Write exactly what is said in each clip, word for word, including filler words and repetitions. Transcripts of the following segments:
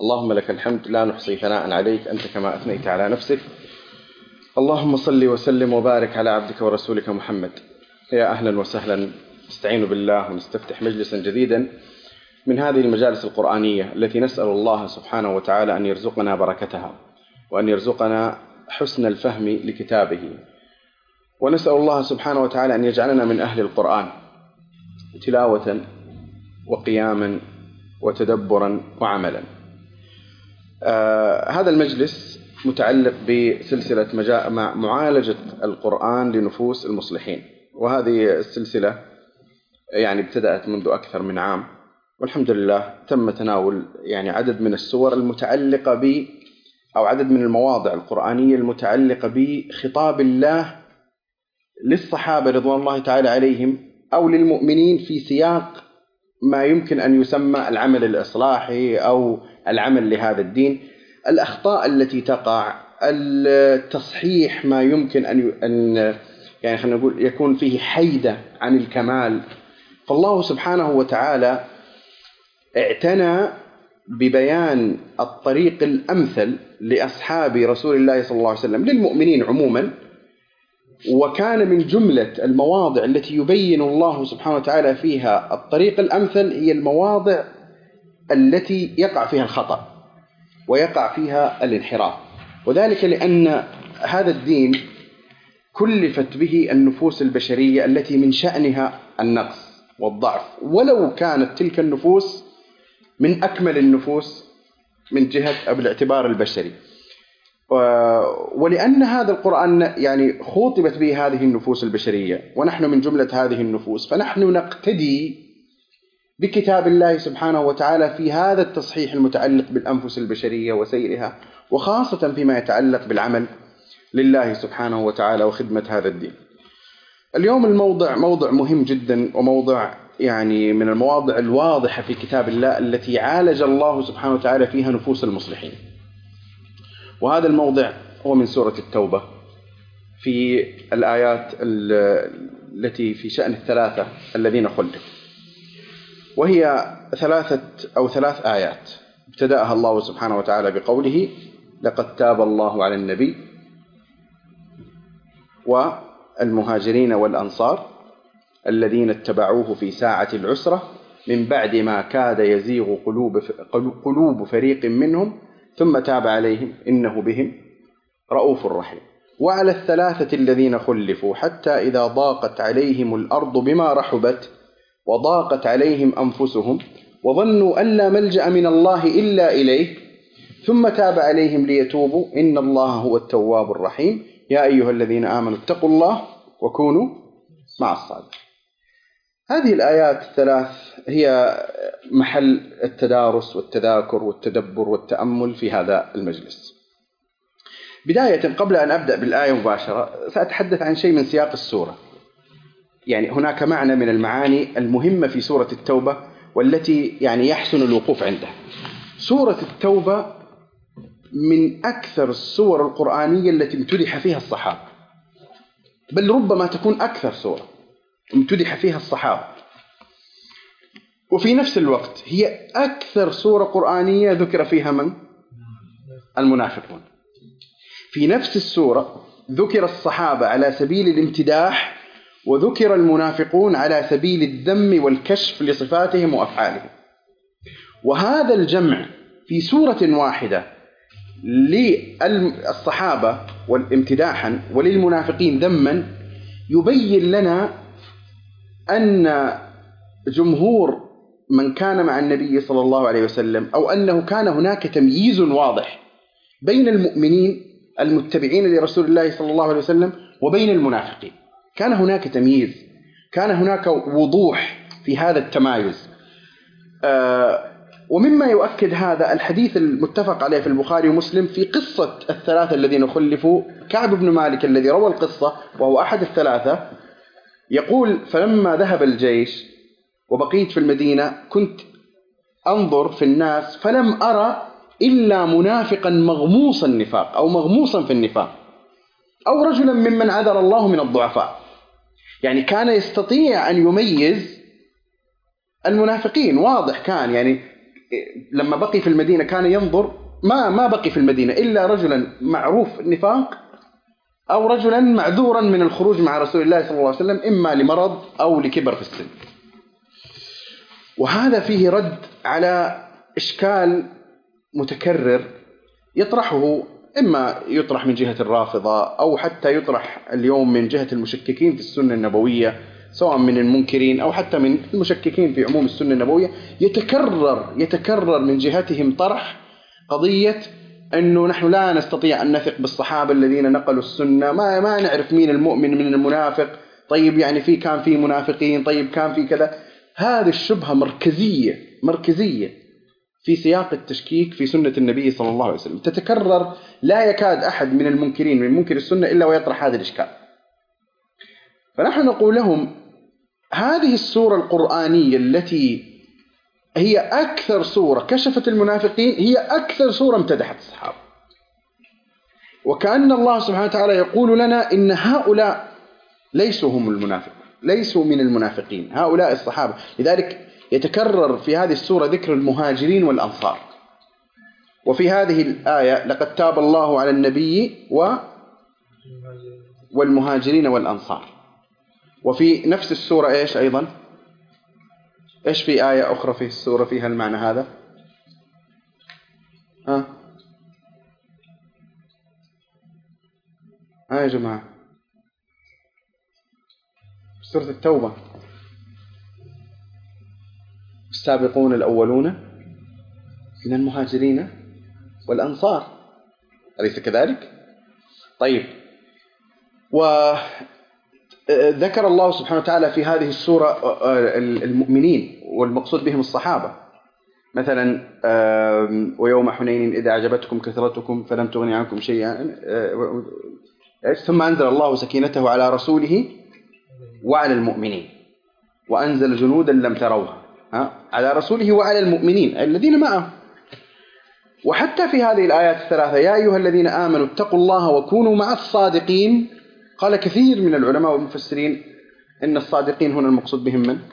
اللهم لك الحمد لا نحصي ثناء عليك أنت كما أثنيت على نفسك. اللهم صل وسلم وبارك على عبدك ورسولك محمد. يا أهلا وسهلا، نستعين بالله ونستفتح مجلسا جديدا من هذه المجالس القرآنية التي نسأل الله سبحانه وتعالى أن يرزقنا بركتها وأن يرزقنا حسن الفهم لكتابه، ونسأل الله سبحانه وتعالى أن يجعلنا من أهل القرآن تلاوة وقياما وتدبرا وعملا. آه هذا المجلس متعلق بسلسلة مجا... مع معالجة القرآن لنفوس المصلحين، وهذه السلسلة يعني ابتدأت منذ أكثر من عام، والحمد لله تم تناول يعني عدد من السور المتعلقة ب أو عدد من المواضع القرآنية المتعلقة بخطاب الله للصحابة رضوان الله تعالى عليهم أو للمؤمنين في سياق ما يمكن أن يسمى العمل الإصلاحي أو العمل لهذا الدين، الأخطاء التي تقع، التصحيح ما يمكن أن أن يعني خلينا نقول يكون فيه حيدة عن الكمال. فالله سبحانه وتعالى اعتنى ببيان الطريق الأمثل لأصحاب رسول الله صلى الله عليه وسلم للمؤمنين عموما، وكان من جملة المواضع التي يبين الله سبحانه وتعالى فيها الطريق الأمثل هي المواضع التي يقع فيها الخطأ ويقع فيها الانحراف، وذلك لأن هذا الدين كلفت به النفوس البشرية التي من شأنها النقص والضعف، ولو كانت تلك النفوس من أكمل النفوس من جهة أو بالاعتبار البشري، ولأن هذا القرآن يعني خوطبت به هذه النفوس البشرية ونحن من جملة هذه النفوس، فنحن نقتدي بكتاب الله سبحانه وتعالى في هذا التصحيح المتعلق بالأنفس البشرية وسيرها، وخاصة فيما يتعلق بالعمل لله سبحانه وتعالى وخدمة هذا الدين. اليوم الموضع موضع مهم جدا، وموضع يعني من المواضع الواضحة في كتاب الله التي عالج الله سبحانه وتعالى فيها نفوس المصلحين، وهذا الموضع هو من سورة التوبة في الآيات التي في شأن الثلاثة الذين خلفوا، وهي ثلاثة أو ثلاث آيات ابتدأها الله سبحانه وتعالى بقوله: لقد تاب الله على النبي والمهاجرين والأنصار الذين اتبعوه في ساعة العسرة من بعد ما كاد يزيغ قلوب قلوب فريق منهم ثم تاب عليهم إنه بهم رؤوف رحيم. وعلى الثلاثة الذين خلفوا حتى إذا ضاقت عليهم الأرض بما رحبت وضاقت عليهم أنفسهم وظنوا أن لا ملجأ من الله إلا إليه ثم تاب عليهم ليتوبوا إن الله هو التواب الرحيم يا أيها الذين آمنوا اتقوا الله وكونوا مع الصادقين. هذه الآيات الثلاث هي محل التدارس والتذاكر والتدبر والتأمل في هذا المجلس. بداية قبل أن أبدأ بالآية مباشرة سأتحدث عن شيء من سياق السورة. يعني هناك معنى من المعاني المهمة في سورة التوبة والتي يعني يحسن الوقوف عندها. سورة التوبة من أكثر السور القرآنية التي امتدح فيها الصحابة، بل ربما تكون أكثر سورة امتدح فيها الصحابة، وفي نفس الوقت هي أكثر سورة قرآنية ذكر فيها من؟ المنافقون. في نفس السورة ذكر الصحابة على سبيل الامتداح، وذكر المنافقون على سبيل الذم والكشف لصفاتهم وأفعالهم، وهذا الجمع في سورة واحدة للصحابة والامتداحا وللمنافقين ذما يبين لنا أن جمهور من كان مع النبي صلى الله عليه وسلم أو أنه كان هناك تمييز واضح بين المؤمنين المتبعين لرسول الله صلى الله عليه وسلم وبين المنافقين. كان هناك تمييز، كان هناك وضوح في هذا التمايز. آه ومما يؤكد هذا الحديث المتفق عليه في البخاري ومسلم في قصة الثلاثة الذين خلفوا. كعب بن مالك الذي روى القصة وهو أحد الثلاثة يقول: فلما ذهب الجيش وبقيت في المدينة كنت أنظر في الناس فلم أرى إلا منافقا مغموص النفاق أو مغموصا في النفاق أو رجلا ممن عذر الله من الضعفاء. يعني كان يستطيع أن يميز المنافقين، واضح كان يعني لما بقي في المدينة كان ينظر، ما ما بقي في المدينة إلا رجلا معروف النفاق أو رجلا معذورا من الخروج مع رسول الله صلى الله عليه وسلم، إما لمرض أو لكبر في السن. وهذا فيه رد على إشكال متكرر يطرحه، إما يطرح من جهة الرافضة أو حتى يطرح اليوم من جهة المشككين في السنة النبوية، سواء من المنكرين أو حتى من المشككين في عموم السنة النبوية. يتكرر يتكرر من جهتهم طرح قضية أنه نحن لا نستطيع أن نثق بالصحابة الذين نقلوا السنة، ما ما نعرف مين المؤمن من المنافق، طيب يعني في كان في منافقين، طيب كان في كذا. هذه الشبهة مركزية مركزية في سياق التشكيك في سنة النبي صلى الله عليه وسلم، تتكرر، لا يكاد أحد من المنكرين من منكر السنة إلا ويطرح هذا الإشكال. فنحن نقول لهم هذه السورة القرآنية التي هي أكثر سورة كشفت المنافقين هي أكثر سورة امتدحت الصحابة، وكأن الله سبحانه وتعالى يقول لنا إن هؤلاء ليسوا هم المنافق، ليسوا من المنافقين، هؤلاء الصحابة. لذلك يتكرر في هذه السورة ذكر المهاجرين والأنصار، وفي هذه الآية لقد تاب الله على النبي و والمهاجرين والأنصار. وفي نفس السورة إيش أيضا؟ إيش في آية أخرى في السورة فيها المعنى هذا؟ ها ها يا جماعة، سورة التوبة، السابقون الأولون من المهاجرين والأنصار، أليس كذلك؟ طيب، وذكر الله سبحانه وتعالى في هذه السورة المؤمنين والمقصود بهم الصحابة، مثلا ويوم حنين إذا أعجبتكم كثرتكم فلم تغني عنكم شيئا ثم أنزل الله سكينته على رسوله وعلى المؤمنين وأنزل جنودا لم تروها، على رسوله وعلى المؤمنين الذين معه. وحتى في هذه الآيات الثلاثة يا أيها الذين آمنوا اتقوا الله وكونوا مع الصادقين، قال كثير من العلماء والمفسرين إن الصادقين هنا المقصود بهم من؟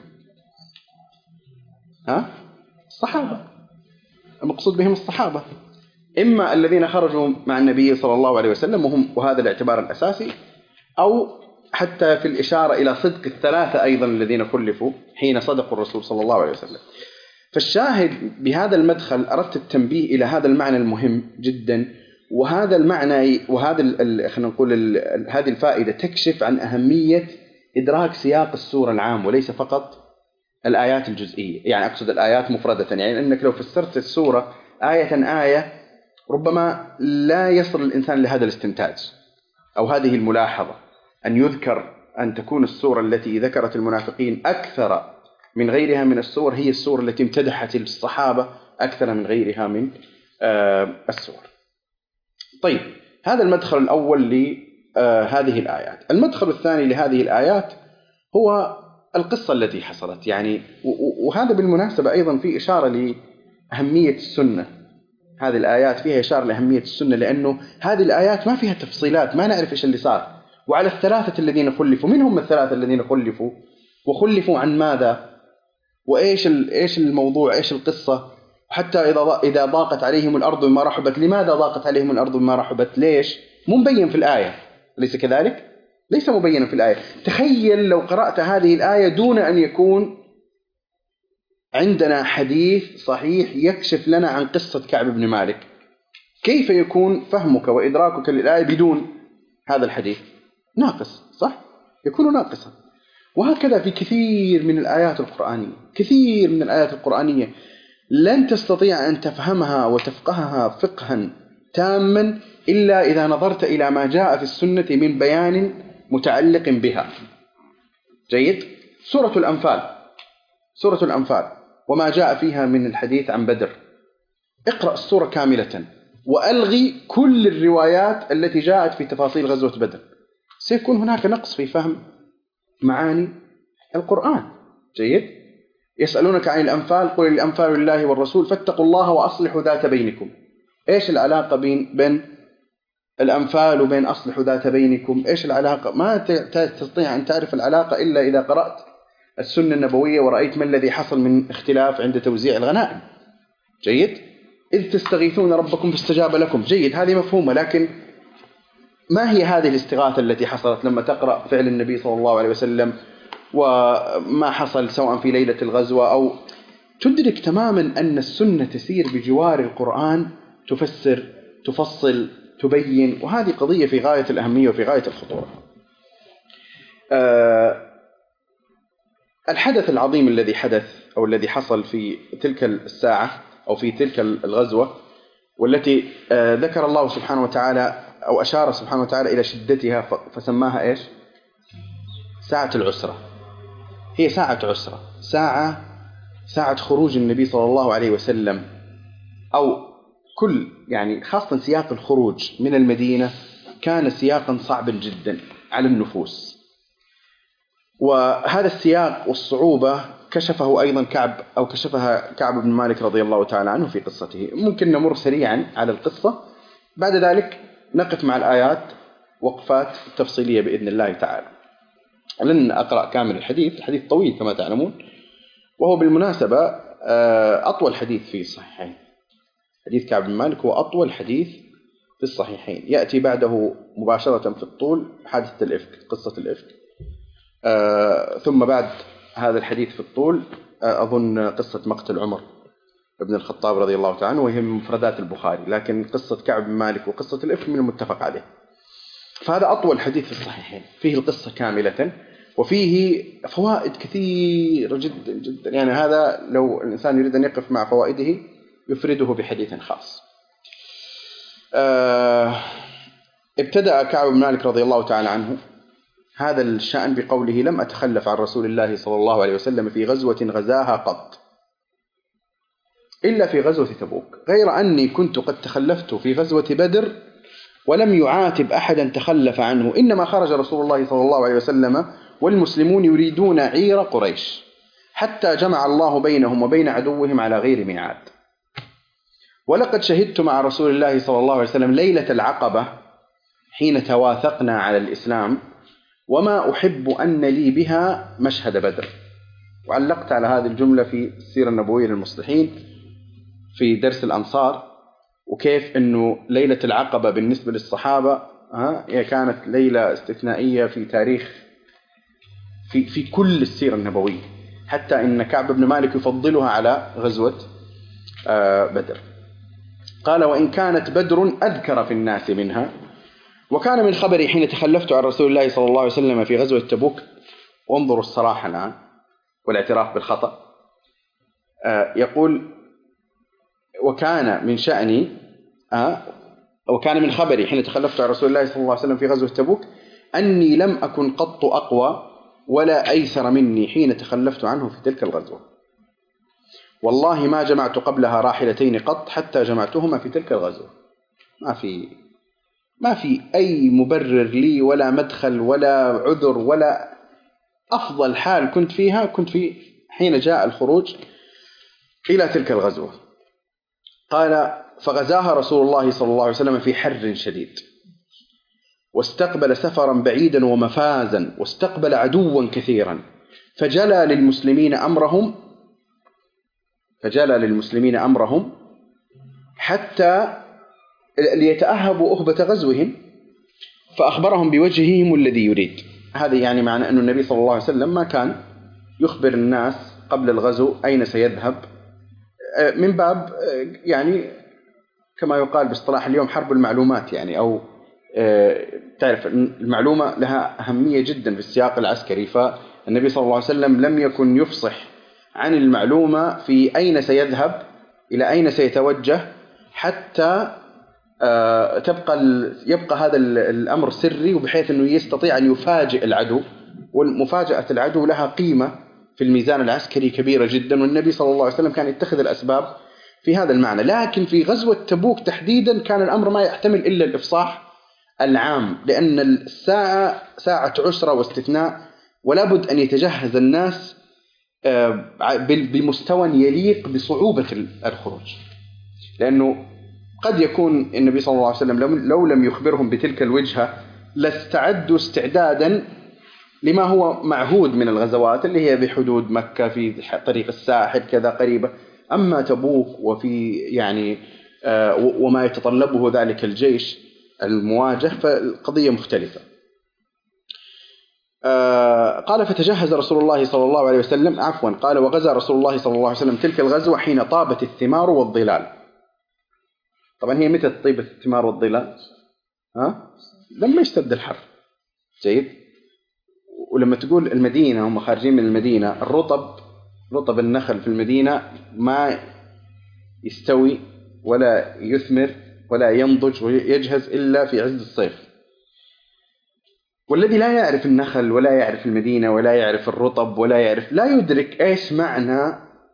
ها؟ الصحابة، المقصود بهم الصحابة، إما الذين خرجوا مع النبي صلى الله عليه وسلم وهم وهذا الاعتبار الأساسي، أو حتى في الإشارة إلى صدق الثلاثة أيضا الذين خلفوا حين صدقوا الرسول صلى الله عليه وسلم. فالشاهد بهذا المدخل أردت التنبيه إلى هذا المعنى المهم جدا، وهذا المعنى وهذا خلينا نقول هذه الفائدة تكشف عن أهمية إدراك سياق السورة العام وليس فقط الآيات الجزئية، يعني أقصد الآيات مفردة، يعني أنك لو فسرت السورة آية آية ربما لا يصل الإنسان لهذا الاستنتاج أو هذه الملاحظة، أن يذكر أن تكون السورة التي ذكرت المنافقين أكثر من غيرها من السور هي السورة التي امتدحت الصحابة أكثر من غيرها من السور. طيب، هذا المدخل الأول لهذه الآيات. المدخل الثاني لهذه الآيات هو القصة التي حصلت، يعني وهذا بالمناسبة أيضا في إشارة لأهمية السنة. هذه الآيات فيها إشارة لأهمية السنة، لأنه هذه الآيات ما فيها تفصيلات، ما نعرف إيش اللي صار. وعلى الثلاثة الذين خلفوا، من هم الثلاثة الذين خلفوا وخلفوا عن ماذا وإيش إيش الموضوع، إيش القصة، وحتى إذا إذا ضاقت عليهم الأرض بما رحبت، لماذا ضاقت عليهم الأرض بما رحبت؟ ليش؟ مو مبين في الآية، أليس كذلك؟ ليس مبينا في الآية. تخيل لو قرأت هذه الآية دون أن يكون عندنا حديث صحيح يكشف لنا عن قصة كعب بن مالك، كيف يكون فهمك وإدراكك للآية بدون هذا الحديث؟ ناقص، صح؟ يكون ناقصا. وهكذا في كثير من الآيات القرآنية، كثير من الآيات القرآنية لن تستطيع أن تفهمها وتفقهها فقها تاما إلا إذا نظرت إلى ما جاء في السنة من بيان متعلق بها. جيد؟ سورة الأنفال، سورة الأنفال وما جاء فيها من الحديث عن بدر، اقرأ السورة كاملة وألغي كل الروايات التي جاءت في تفاصيل غزوة بدر، سيكون هناك نقص في فهم معاني القرآن. جيد؟ يسألونك عن الأنفال قل الأنفال لله والرسول فاتقوا الله وأصلحوا ذات بينكم. إيش العلاقة بين بين الأنفال وبين أصلحوا ذات بينكم؟ إيش العلاقة؟ ما تستطيع أن تعرف العلاقة إلا إذا قرأت السنة النبوية ورأيت ما الذي حصل من اختلاف عند توزيع الغنائم. جيد. إذ تستغيثون ربكم فاستجاب لكم، جيد، هذه مفهومة. لكن ما هي هذه الاستغاثة التي حصلت لما تقرأ فعل النبي صلى الله عليه وسلم وما حصل سواء في ليلة الغزوة، أو تدرك تماما أن السنة تسير بجوار القرآن، تفسر، تفصل، تبين، وهذه قضية في غاية الأهمية وفي غاية الخطورة. أه الحدث العظيم الذي حدث أو الذي حصل في تلك الساعة أو في تلك الغزوة، والتي أه ذكر الله سبحانه وتعالى أو أشار سبحانه وتعالى إلى شدتها فسماها إيش؟ ساعة العسرة. هي ساعة عسرة، ساعة ساعة خروج النبي صلى الله عليه وسلم، أو كل يعني خاصة سياق الخروج من المدينة كان سياقا صعبا جدا على النفوس. وهذا السياق والصعوبة كشفه أيضا كعب أو كشفها كعب بن مالك رضي الله تعالى عنه في قصته. ممكن نمر سريعا على القصة، بعد ذلك نقف مع الآيات وقفات تفصيلية بإذن الله تعالى. لن أقرأ كامل الحديث، الحديث طويل كما تعلمون، وهو بالمناسبة أطول حديث في الصحيحين. حديث كعب بن مالك هو أطول حديث في الصحيحين، يأتي بعده مباشرة في الطول حادثة الإفك، قصة الإفك، آه ثم بعد هذا الحديث في الطول آه أظن قصة مقتل عمر بن الخطاب رضي الله تعالى عنه، وهي من مفردات البخاري، لكن قصة كعب بن مالك وقصة الإفك من المتفق عليه. فهذا أطول حديث في الصحيحين، فيه القصة كاملة وفيه فوائد كثيرة جدا جدا. يعني هذا لو الإنسان يريد أن يقف مع فوائده يفرده بحديث خاص. آه ابتدأ كعب بن مالك رضي الله تعالى عنه هذا الشأن بقوله: لم أتخلف عن رسول الله صلى الله عليه وسلم في غزوة غزاها قط إلا في غزوة تبوك، غير أني كنت قد تخلفت في غزوة بدر ولم يعاتب أحدا تخلف عنه، إنما خرج رسول الله صلى الله عليه وسلم والمسلمون يريدون عير قريش حتى جمع الله بينهم وبين عدوهم على غير ميعاد. ولقد شهدت مع رسول الله صلى الله عليه وسلم ليلة العقبة حين تواثقنا على الإسلام، وما أحب أن لي بها مشهد بدر. وعلقت على هذه الجملة في السيرة النبوية للمصلحين في درس الأنصار، وكيف أنه ليلة العقبة بالنسبة للصحابة ها هي كانت ليلة استثنائية في تاريخ في في كل السيرة النبوية، حتى إن كعب بن مالك يفضلها على غزوة بدر. قال: وإن كانت بدر أذكر في الناس منها. وكان من خبري حين تخلفت عن رسول الله صلى الله عليه وسلم في غزوة تبوك، وانظروا الصراحة الآن والاعتراف بالخطأ، يقول: وكان من شأني وكان من خبري حين تخلفت عن رسول الله صلى الله عليه وسلم في غزوة تبوك أني لم أكن قط أقوى ولا أيسر مني حين تخلفت عنه في تلك الغزوة، والله ما جمعت قبلها راحلتين قط حتى جمعتهما في تلك الغزوة. ما في ما في أي مبرر لي ولا مدخل ولا عذر ولا أفضل حال كنت فيها كنت في حين جاء الخروج إلى تلك الغزوة. قال: فغزاها رسول الله صلى الله عليه وسلم في حر شديد، واستقبل سفرا بعيدا ومفازا، واستقبل عدوا كثيرا، فجلى للمسلمين أمرهم فجلى للمسلمين أمرهم حتى ليتأهبوا أهبة غزوهم، فأخبرهم بوجههم الذي يريد. هذا يعني معنى أن النبي صلى الله عليه وسلم ما كان يخبر الناس قبل الغزو أين سيذهب، من باب يعني كما يقال باصطلاح اليوم حرب المعلومات، يعني أو تعرف المعلومة لها أهمية جدا في السياق العسكري، فالنبي صلى الله عليه وسلم لم يكن يفصح عن المعلومة في أين سيذهب إلى أين سيتوجه حتى تبقى يبقى هذا الأمر سري، وبحيث أنه يستطيع أن يفاجئ العدو، والمفاجأة العدو لها قيمة في الميزان العسكري كبيرة جدا، والنبي صلى الله عليه وسلم كان يتخذ الأسباب في هذا المعنى. لكن في غزوة تبوك تحديدا كان الأمر ما يحتمل إلا الإفصاح العام، لأن الساعة ساعة عسرة واستثناء، ولا بد أن يتجهز الناس بمستوى يليق بصعوبة الخروج، لأنه قد يكون النبي صلى الله عليه وسلم لو لم يخبرهم بتلك الوجهة لاستعدوا استعدادا لما هو معهود من الغزوات اللي هي بحدود مكة في طريق الساحل كذا قريبة، أما تبوك وفي يعني وما يتطلبه ذلك الجيش المواجه فالقضية مختلفة. قال فتجهز رسول الله صلى الله عليه وسلم عفوا قال وغزا رسول الله صلى الله عليه وسلم تلك الغزوة حين طابت الثمار والظلال. طبعا هي متى طيبت الثمار والظلال؟ ها؟ لما يشتد الحر. جيد. ولما تقول المدينة هم خارجين من المدينة، الرطب رطب النخل في المدينة ما يستوي ولا يثمر ولا ينضج ويجهز إلا في عز الصيف. والذي لا يعرف النخل ولا يعرف المدينة ولا يعرف الرطب ولا يعرف لا يدرك إيش معنى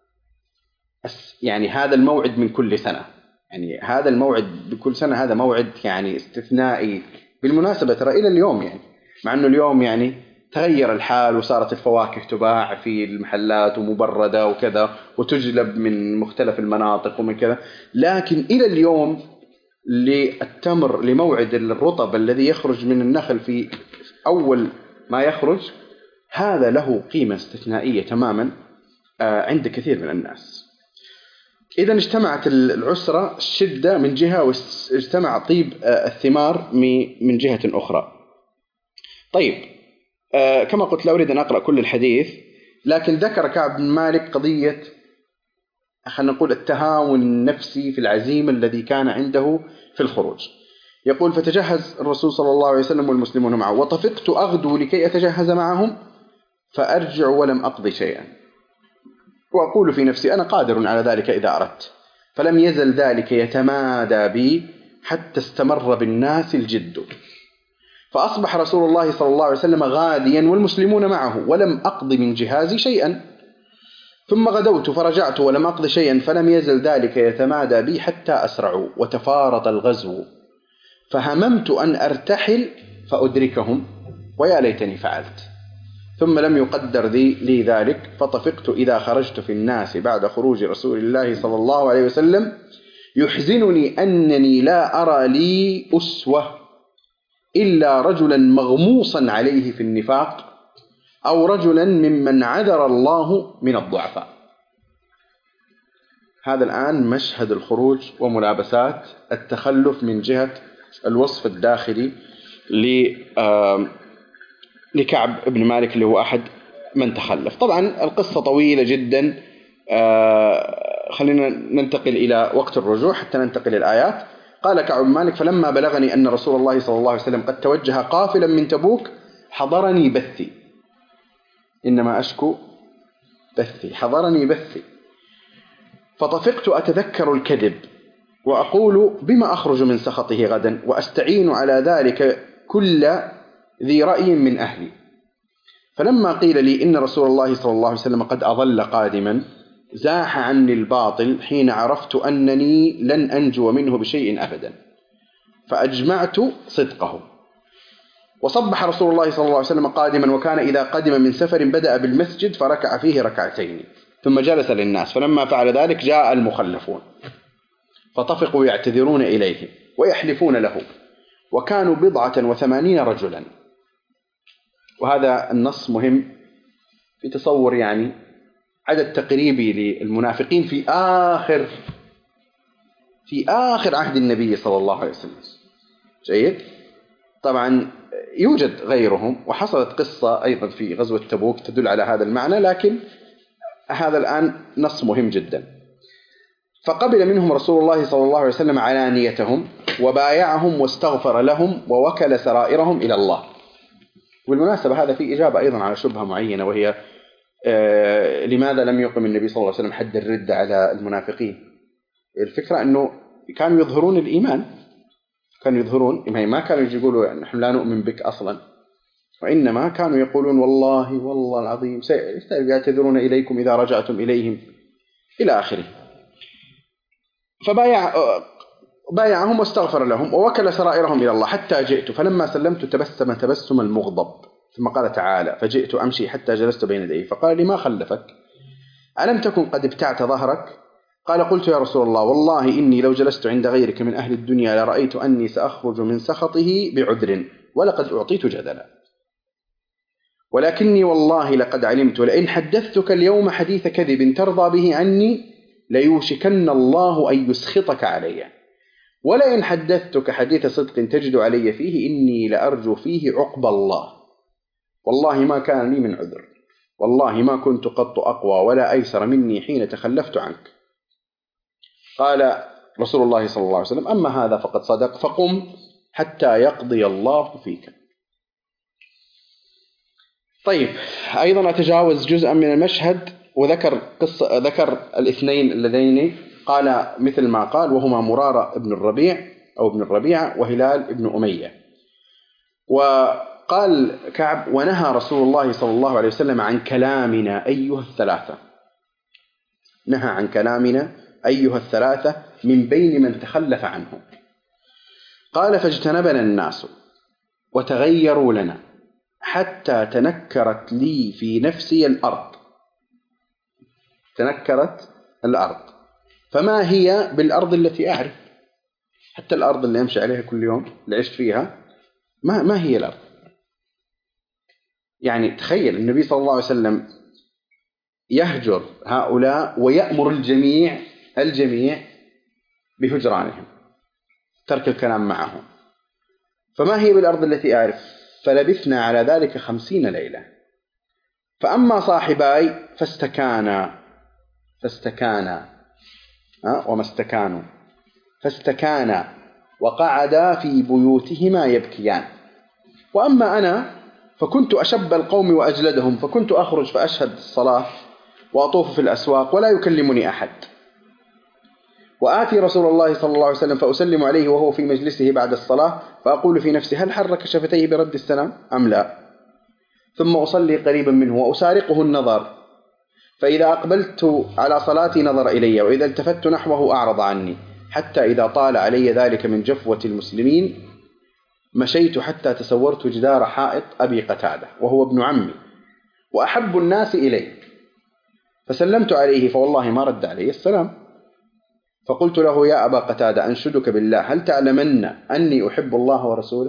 يعني هذا الموعد من كل سنة. يعني هذا الموعد بكل سنة هذا موعد يعني استثنائي بالمناسبة ترى إلى اليوم، يعني مع أنه اليوم يعني تغير الحال وصارت الفواكه تباع في المحلات ومبردة وكذا وتجلب من مختلف المناطق ومن كذا، لكن إلى اليوم للتمر لموعد الرطب الذي يخرج من النخل في أول ما يخرج هذا له قيمة استثنائية تماما عند كثير من الناس. إذا اجتمعت العسرة الشدة من جهة واجتمع طيب الثمار من جهة أخرى. طيب كما قلت لا أريد أن أقرأ كل الحديث، لكن ذكر كعب بن مالك قضية خلينا نقول التهاون النفسي في العزيمة الذي كان عنده في الخروج. يقول فتجهز الرسول صلى الله عليه وسلم والمسلمون معه وطفقت أغدو لكي أتجهز معهم فأرجع ولم أقضي شيئا وأقول في نفسي أنا قادر على ذلك إذا أردت، فلم يزل ذلك يتمادى بي حتى استمر بالناس الجد، فأصبح رسول الله صلى الله عليه وسلم غاديا والمسلمون معه ولم أقض من جهازي شيئا، ثم غدوت فرجعت ولم أقض شيئا، فلم يزل ذلك يتمادى بي حتى أسرعوا وتفارط الغزو، فهممت أن أرتحل فأدركهم ويا ليتني فعلت، ثم لم يقدر لي ذلك، فطفقت إذا خرجت في الناس بعد خروج رسول الله صلى الله عليه وسلم يحزنني أنني لا أرى لي أسوة إلا رجلا مغموصا عليه في النفاق أو رجلا ممن عذر الله من الضعفاء. هذا الآن مشهد الخروج وملابسات التخلف من جهة الوصف الداخلي لكعب بن مالك اللي هو أحد من تخلف. طبعا القصة طويلة جدا، خلينا ننتقل إلى وقت الرجوع حتى ننتقل الآيات. قال كعب بن مالك فلما بلغني أن رسول الله صلى الله عليه وسلم قد توجه قافلا من تبوك حضرني بثي، إنما أشكو بثي، حضرني بثي، فطفقت أتذكر الكذب وأقول بما أخرج من سخطه غدا وأستعين على ذلك كل ذي رأي من أهلي. فلما قيل لي إن رسول الله صلى الله عليه وسلم قد أظل قادما زاح عني الباطل حين عرفت أنني لن أنجو منه بشيء أبدا، فأجمعت صدقه. وصبح رسول الله صلى الله عليه وسلم قادما، وكان إذا قدم من سفر بدأ بالمسجد فركع فيه ركعتين ثم جلس للناس، فلما فعل ذلك جاء المخلفون فطفقوا يعتذرون إليه ويحلفون له، وكانوا بضعة وثمانين رجلا. وهذا النص مهم في تصور يعني عدد تقريبي للمنافقين في آخر في آخر عهد النبي صلى الله عليه وسلم. جيد. طبعا يوجد غيرهم، وحصلت قصة أيضا في غزوة تبوك تدل على هذا المعنى، لكن هذا الآن نص مهم جدا. فقبل منهم رسول الله صلى الله عليه وسلم علانيتهم وبايعهم واستغفر لهم ووكل سرائرهم إلى الله. والمناسبة هذا في إجابة أيضا على شبهة معينة، وهي آه لماذا لم يقم النبي صلى الله عليه وسلم حد الرد على المنافقين؟ الفكرة أنه كانوا يظهرون الإيمان، كانوا يظهرون، ما كانوا يقولوا نحن لا نؤمن بك أصلا، وإنما كانوا يقولون والله والله العظيم سيعتذرون إليكم إذا رجعتم إليهم إلى آخره. فبايع بايعهم واستغفر لهم ووكل سرائرهم إلى الله حتى جئت، فلما سلمت تبسم تبسم المغضب، ثم قال تعالى فجئت أمشي حتى جلست بين يديه فقال لي ما خلفك؟ ألم تكن قد ابتعت ظهرك؟ قال قلت يا رسول الله والله إني لو جلست عند غيرك من أهل الدنيا لرأيت أني سأخرج من سخطه بعذر ولقد أعطيت جدلا، ولكني والله لقد علمت لئن حدثتك اليوم حديث كذب ترضى به عني ليوشكن الله أن يسخطك علي، ولئن حدثتك حديث صدق تجد علي فيه إني لأرجو فيه عقب الله، والله ما كان لي من عذر، والله ما كنت قط أقوى ولا أيسر مني حين تخلفت عنك. قال رسول الله صلى الله عليه وسلم: أما هذا فقد صدق، فقم حتى يقضي الله فيك. طيب، أيضا أتجاوز جزءا من المشهد وذكر قصة ذكر الاثنين اللذين قال مثل ما قال، وهما مرارة ابن الربيع أو ابن الربيعة وهلال ابن أمية. وقال كعب: ونهى رسول الله صلى الله عليه وسلم عن كلامنا أيها الثلاثة، نهى عن كلامنا أيها الثلاثة من بين من تخلف عنه. قال: فاجتنبنا الناس وتغيروا لنا حتى تنكرت لي في نفسي الأرض، تنكرت الأرض، فما هي بالأرض التي أعرف، حتى الأرض اللي أمشي عليها كل يوم اللي عشت فيها ما, ما هي الأرض. يعني تخيل النبي صلى الله عليه وسلم يهجر هؤلاء ويأمر الجميع الجميع بهجرانهم، ترك الكلام معهم. فما هي بالأرض التي أعرف؟ فلبثنا على ذلك خمسين ليلة. فأما صاحباي فاستكانا فاستكانا وما استكانوا فاستكانا وقعدا في بيوتهما يبكيان، وأما أنا فكنت أشب القوم وأجلدهم، فكنت أخرج فأشهد الصلاة وأطوف في الأسواق ولا يكلمني أحد، وآتي رسول الله صلى الله عليه وسلم فأسلم عليه وهو في مجلسه بعد الصلاة، فأقول في نفسي: هل حرك شفتيه برد السلام أم لا؟ ثم أصلي قريبا منه وأسارقه النظر، فإذا أقبلت على صلاتي نظر إلي، وإذا التفت نحوه أعرض عني، حتى إذا طال علي ذلك من جفوة المسلمين مشيت حتى تسورت جدار حائط أبي قتادة وهو ابن عمي وأحب الناس إلي، فسلمت عليه فوالله ما رد علي السلام. فقلت له: يا أبا قتادة، أنشدك بالله، هل تعلمن أني أحب الله ورسوله؟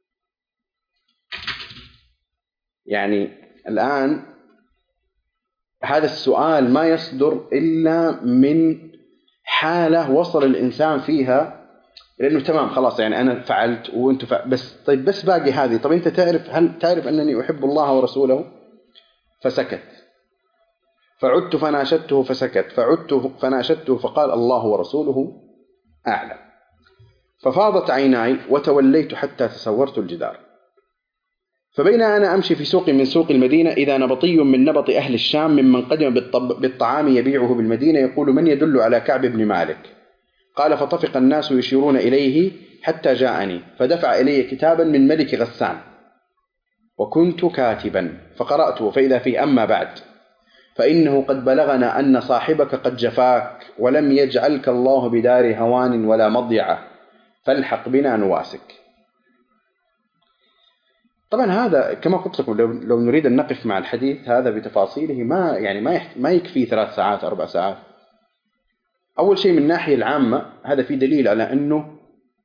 يعني الآن هذا السؤال ما يصدر إلا من حالة وصل الإنسان فيها، لأنه تمام خلاص، يعني أنا فعلت وأنت فعلت، بس طيب بس باقي هذه، طب أنت تعرف، هل تعرف أنني أحب الله ورسوله؟ فسكت. فعدت فناشدته فسكت، فعدت فناشدته فقال: الله ورسوله أعلم. ففاضت عيناي وتوليت حتى تسورت الجدار. فبين أنا أمشي في سوق من سوق المدينة إذا نبطي من نبط أهل الشام ممن قدم بالطعام يبيعه بالمدينة يقول: من يدل على كعب بن مالك؟ قال: فطفق الناس يشيرون إليه حتى جاءني، فدفع إلي كتابا من ملك غسان وكنت كاتبا، فقرأته فإذا فيه: أما بعد، فإنه قد بلغنا أن صاحبك قد جفاك ولم يجعلك الله بدار هوان ولا مضيعة، فالحق بنا نواسك. طبعا هذا كما قلت لكم، لو, لو نريد أن نقف مع الحديث هذا بتفاصيله ما يعني ما ما يكفي ثلاث ساعات أربع ساعات. أول شيء من الناحية العامة هذا في دليل على أنه،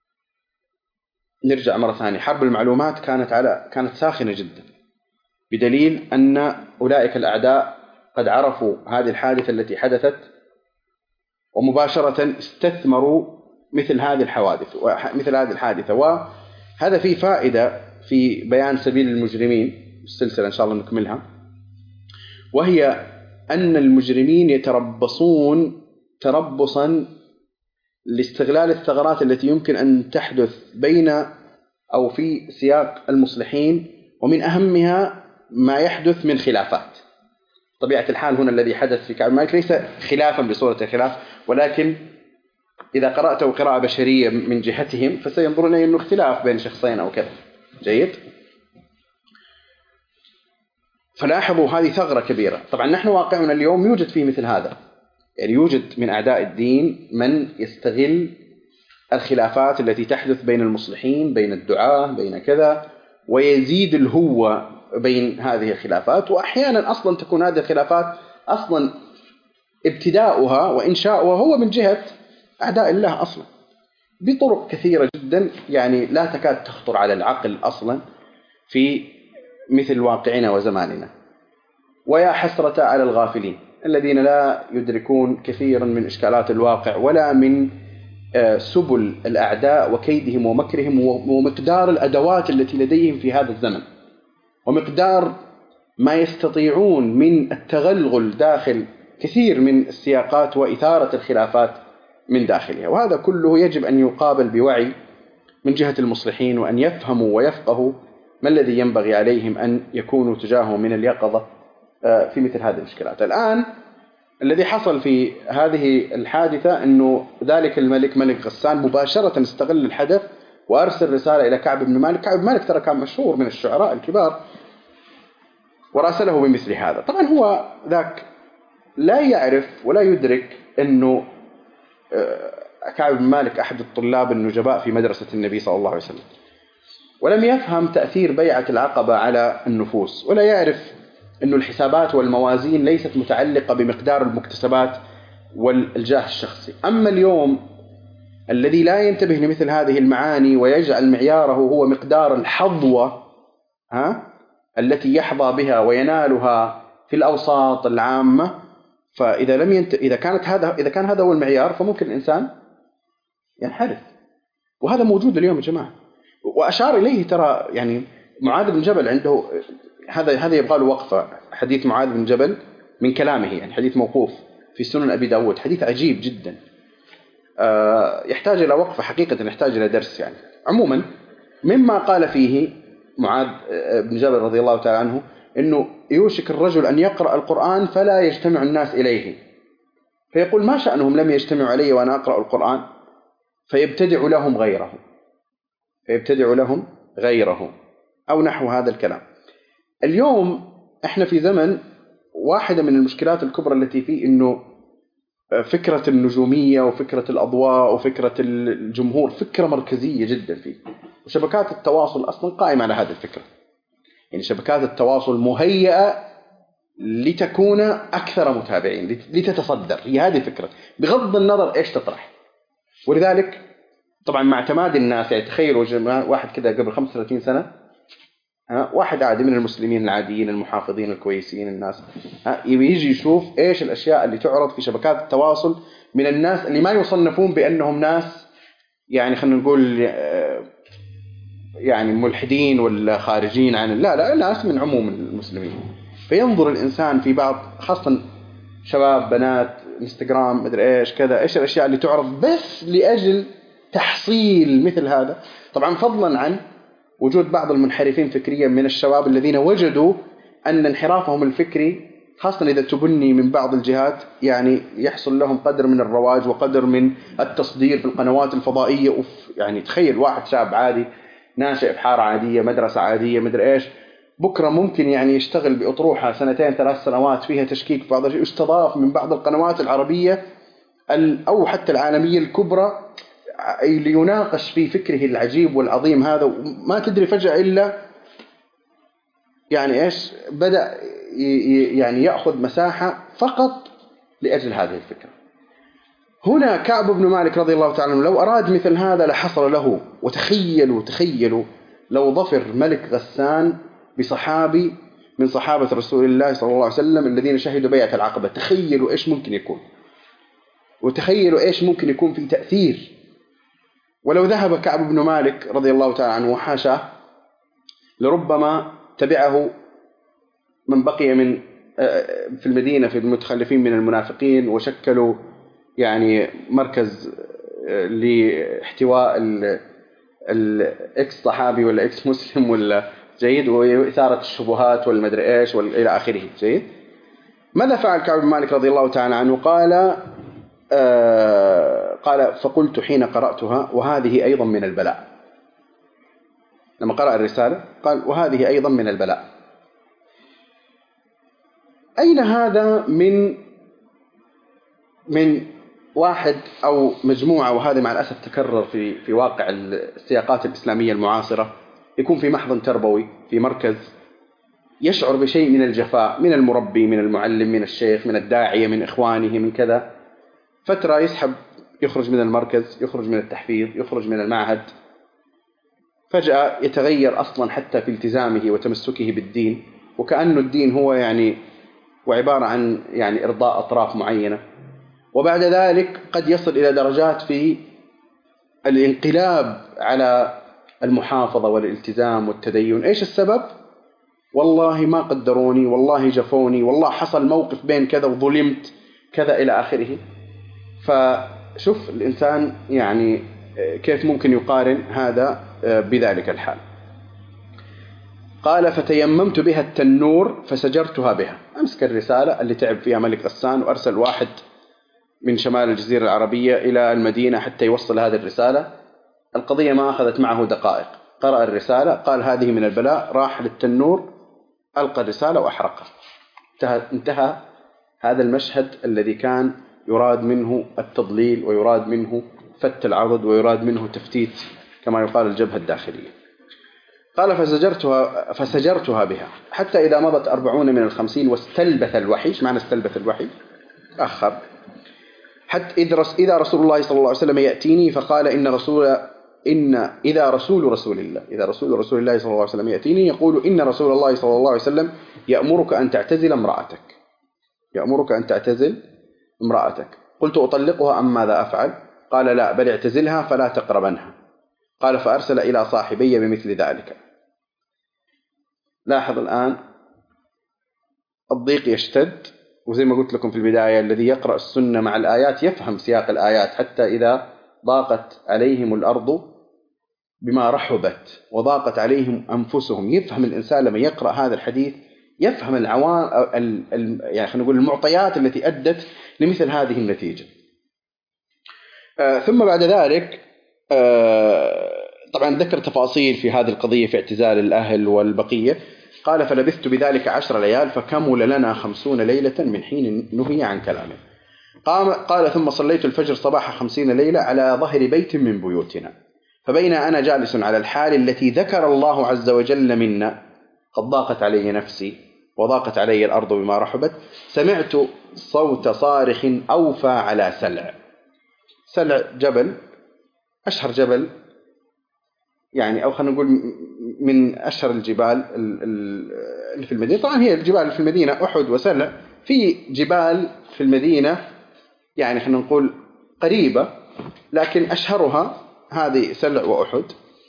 نرجع مرة ثانية، حرب المعلومات كانت على كانت ساخنة جدا، بدليل أن أولئك الأعداء قد عرفوا هذه الحادثة التي حدثت ومباشرة استثمروا مثل هذه الحوادث ومثل هذه الحادثة. وهذا فيه فائدة في بيان سبيل المجرمين، السلسلة إن شاء الله نكملها، وهي أن المجرمين يتربصون تربصا لاستغلال الثغرات التي يمكن أن تحدث بين أو في سياق المصلحين، ومن أهمها ما يحدث من خلافات. طبيعة الحال هنا الذي حدث في كعب مالك ليس خلافا بصورة الخلاف، ولكن إذا قرأته قراءة بشرية من جهتهم فسينظرون أنه اختلاف بين شخصين أو كذا. جيد؟ فلاحظوا هذه ثغرة كبيرة. طبعا نحن واقعنا اليوم يوجد فيه مثل هذا، يعني يوجد من أعداء الدين من يستغل الخلافات التي تحدث بين المصلحين، بين الدعاة، بين كذا، ويزيد الهوة بين هذه الخلافات. وأحيانا أصلا تكون هذه الخلافات أصلا ابتداؤها وإنشاؤها هو من جهة أعداء الله أصلا، بطرق كثيرة جدا يعني لا تكاد تخطر على العقل أصلا في مثل واقعنا وزماننا. ويا حسرة على الغافلين، الذين لا يدركون كثيرا من إشكالات الواقع ولا من سبل الأعداء وكيدهم ومكرهم ومقدار الأدوات التي لديهم في هذا الزمن ومقدار ما يستطيعون من التغلغل داخل كثير من السياقات وإثارة الخلافات من داخلها. وهذا كله يجب أن يقابل بوعي من جهة المصلحين، وأن يفهموا ويفقهوا ما الذي ينبغي عليهم أن يكونوا تجاهه من اليقظة في مثل هذه المشكلات. الآن الذي حصل في هذه الحادثة أنه ذلك الملك ملك غسان مباشرة استغل الحدث وأرسل رسالة إلى كعب بن مالك. كعب بن مالك ترى كان مشهور من الشعراء الكبار، وراسله بمثل هذا. طبعا هو ذاك لا يعرف ولا يدرك أنه كعب بن مالك أحد الطلاب النجباء في مدرسة النبي صلى الله عليه وسلم، ولم يفهم تأثير بيعة العقبة على النفوس، ولا يعرف أن الحسابات والموازين ليست متعلقة بمقدار المكتسبات والجاه الشخصي. أما اليوم الذي لا ينتبه لمثل هذه المعاني ويجعل معياره هو مقدار الحظوة ها التي يحظى بها وينالها في الأوساط العامة، فإذا لم ينت... إذا كانت هذا إذا كان هذا هو المعيار فممكن الإنسان ينحرف. وهذا موجود اليوم يا جماعة. وأشار إليه ترى يعني معاذ بن جبل عنده هذا هذا يبغى له وقفة. حديث معاذ بن جبل من كلامه، يعني حديث موقوف في سنن أبي داود، حديث عجيب جدا يحتاج إلى وقفة حقيقة، يحتاج إلى درس. يعني عموما مما قال فيه معاذ بن جبل رضي الله تعالى عنه إنه يوشك الرجل أن يقرأ القرآن فلا يجتمع الناس إليه، فيقول ما شأنهم لم يجتمعوا علي وأنا أقرأ القرآن، فيبتدع لهم غيره فيبتدع لهم غيره أو نحو هذا الكلام. اليوم احنا في زمن واحدة من المشكلات الكبرى التي فيه إنه فكرة النجومية وفكرة الأضواء وفكرة الجمهور فكرة مركزية جدا فيه، وشبكات التواصل أصلا قائمة على هذه الفكرة. يعني شبكات التواصل مهيئة لتكون أكثر متابعين، لتتصدر، هي هذه الفكرة بغض النظر إيش تطرح. ولذلك طبعا مع اعتماد الناس، يعني تخيلوا واحد كذا قبل خمسة وثلاثين سنة، واحد عادي من المسلمين العاديين المحافظين الكويسين الناس، يجي يشوف إيش الأشياء اللي تعرض في شبكات التواصل من الناس اللي ما يصنفون بأنهم ناس يعني خلينا نقول يعني ملحدين ولا خارجين عن لا لا ناس من عموم المسلمين. فينظر الإنسان في بعض خاصة شباب بنات انستغرام مدري إيش كذا، إيش الأشياء اللي تعرض بس لأجل تحصيل مثل هذا. طبعا فضلا عن وجود بعض المنحرفين فكريا من الشباب الذين وجدوا أن انحرافهم الفكري خاصة إذا تبني من بعض الجهات يعني يحصل لهم قدر من الرواج وقدر من التصدير في القنوات الفضائية. أوف يعني تخيل واحد شاب عادي ناشئ في حارة عادية مدرسة عادية مدري إيش، بكرة ممكن يعني يشتغل بأطروحة سنتين ثلاث سنوات فيها تشكيك في بعض الشيء، يستضاف من بعض القنوات العربية أو حتى العالمية الكبرى ليناقش في فكره العجيب والعظيم هذا، وما تدري فجأة إلا يعني إيش بدأ يعني يأخذ مساحة فقط لأجل هذه الفكرة. هنا كعب بن مالك رضي الله تعالى عنه لو أراد مثل هذا لحصل له. وتخيلوا تخيلوا لو ظفر ملك غسان بصحابي من صحابة رسول الله صلى الله عليه وسلم الذين شهدوا بيعة العقبة، تخيلوا إيش ممكن يكون، وتخيلوا إيش ممكن يكون في تأثير. ولو ذهب كعب بن مالك رضي الله تعالى عنه وحاشاه لربما تبعه من بقي من في المدينة في المتخلفين من المنافقين، وشكلوا يعني مركز لاحتواء الإكس صحابي ولا إكس مسلم ولا جيد، وإثارة الشبهات والمدري إيش وإلى آخره جيد. ماذا فعل كعب بن مالك رضي الله تعالى عنه؟ قال آه قال فقلت حين قرأتها وهذه أيضا من البلاء. لما قرأ الرسالة قال وهذه أيضا من البلاء. أين هذا من من واحد أو مجموعة، وهذا مع الأسف تكرر في في واقع السياقات الإسلامية المعاصرة، يكون في محضن تربوي في مركز يشعر بشيء من الجفاء من المربي من المعلم من الشيخ من الداعية من إخوانه من كذا، فترة يسحب يخرج من المركز يخرج من التحفيظ يخرج من المعهد، فجأة يتغير أصلا حتى في التزامه وتمسكه بالدين، وكأنه الدين هو يعني وعبارة عن يعني إرضاء أطراف معينة، وبعد ذلك قد يصل إلى درجات في الانقلاب على المحافظة والالتزام والتدين. إيش السبب؟ والله ما قدروني، والله جفوني، والله حصل موقف بين كذا وظلمت كذا إلى آخره. فشوف الإنسان يعني كيف ممكن يقارن هذا بذلك الحال. قال فتيممت بها التنور فسجرتها بها. أمسك الرسالة اللي تعب فيها ملك غسان وأرسل واحد من شمال الجزيرة العربية إلى المدينة حتى يوصل هذه الرسالة. القضية ما أخذت معه دقائق، قرأ الرسالة قال هذه من البلاء، راح للتنور ألقى الرسالة وأحرقها. انتهى, انتهى هذا المشهد الذي كان يراد منه التضليل ويراد منه فت العضد ويراد منه تفتيت كما يقال الجبهة الداخلية. قال فسجرتها, فسجرتها بها حتى إذا مضت أربعون من الخمسين واستلبث الوحي. إيش معنى استلبث الوحي؟ أخر. حتى إذا رسول الله صلى الله عليه وسلم يأتيني فقال إن رسول إن إذا رسول رسول الله إذا رسول رسول الله صلى الله عليه وسلم يأتيني يقول إن رسول الله صلى الله عليه وسلم يأمرك أن تعتزل امرأتك يأمرك أن تعتزل امرأتك. قلت أطلقها أم ماذا أفعل؟ قال لا، بل اعتزلها فلا تقربنها. قال فأرسل إلى صاحبي بمثل ذلك. لاحظ الآن الضيق يشتد، وزي ما قلت لكم في البداية الذي يقرأ السنة مع الآيات يفهم سياق الآيات، حتى إذا ضاقت عليهم الأرض بما رحبت وضاقت عليهم أنفسهم. يفهم الإنسان لما يقرأ هذا الحديث يفهم العوام يعني خلينا نقول المعطيات التي أدت لمثل هذه النتيجة. آه ثم بعد ذلك آه طبعا ذكر تفاصيل في هذه القضية في اعتزال الأهل والبقية. قال فلبثت بذلك عشر ليال فكمل لنا خمسون ليلة من حين نهي عن كلامه. قام قال ثم صليت الفجر صباح خمسين ليلة على ظهر بيت من بيوتنا، فبين أنا جالس على الحال التي ذكر الله عز وجل منا قد ضاقت علي نفسي وضاقت علي الأرض بما رحبت، سمعت صوت صارخ أوفى على سلع. سلع جبل، أشهر جبل يعني، أو خلينا نقول من أشهر الجبال اللي في المدينة. طبعا هي الجبال في المدينة أحد وسلع، في جبال في المدينة يعني خلينا نقول قريبة، لكن أشهرها هذه سلع وأحد.